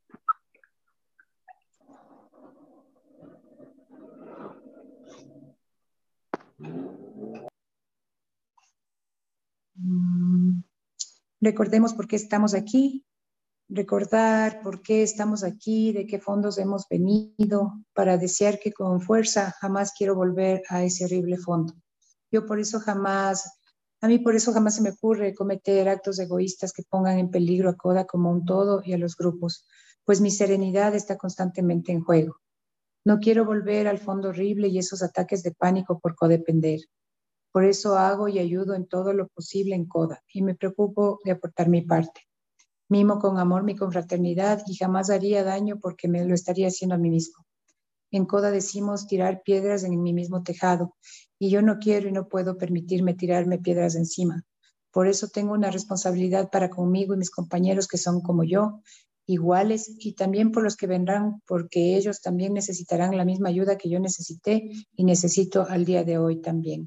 Recordemos por qué estamos aquí, recordar por qué estamos aquí, de qué fondos hemos venido, para desear que con fuerza jamás quiero volver a ese horrible fondo. Yo por eso jamás, a mí por eso jamás se me ocurre cometer actos egoístas que pongan en peligro a Coda como un todo y a los grupos, pues mi serenidad está constantemente en juego. No quiero volver al fondo horrible y esos ataques de pánico por codepender. Por eso hago y ayudo en todo lo posible en Coda y me preocupo de aportar mi parte. Mimo con amor mi confraternidad y jamás haría daño porque me lo estaría haciendo a mí mismo. En Coda decimos tirar piedras en mi mismo tejado y yo no quiero y no puedo permitirme tirarme piedras encima. Por eso tengo una responsabilidad para conmigo y mis compañeros que son como yo, iguales, y también por los que vendrán, porque ellos también necesitarán la misma ayuda que yo necesité y necesito al día de hoy también.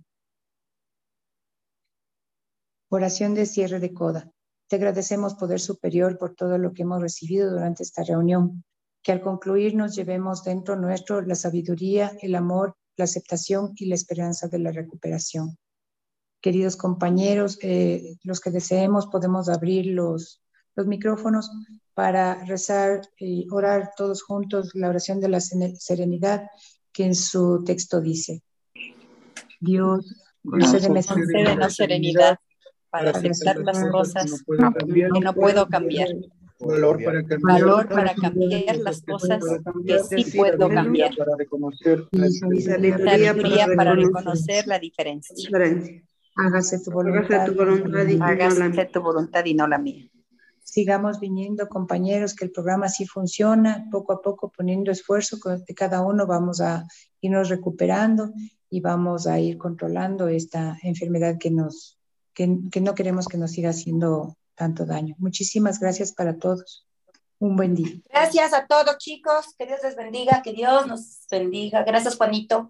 Oración de cierre de Coda. Te agradecemos, Poder Superior, por todo lo que hemos recibido durante esta reunión. Que al concluir nos llevemos dentro nuestro la sabiduría, el amor, la aceptación y la esperanza de la recuperación. Queridos compañeros, eh, los que deseemos podemos abrir los, los micrófonos para rezar y orar todos juntos la oración de la serenidad que en su texto dice. Dios, concédeme concédenos serenidad para aceptar las cosas que no puedo cambiar. Valor para cambiar, Valor para cambiar las cosas que sí puedo cambiar. Para reconocer y sabiduría para reconocer la diferencia. Hágase tu voluntad, Hágase tu voluntad y no la mía. sigamos viniendo, compañeros, que el programa sí funciona, poco a poco poniendo esfuerzo de cada uno vamos a irnos recuperando y vamos a ir controlando esta enfermedad que, nos, que, que no queremos que nos siga haciendo tanto daño. Muchísimas gracias para todos. Un buen día. Gracias a todos, chicos. Que Dios les bendiga, que Dios nos bendiga. Gracias, Juanito.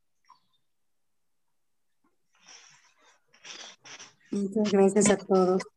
Muchas gracias a todos.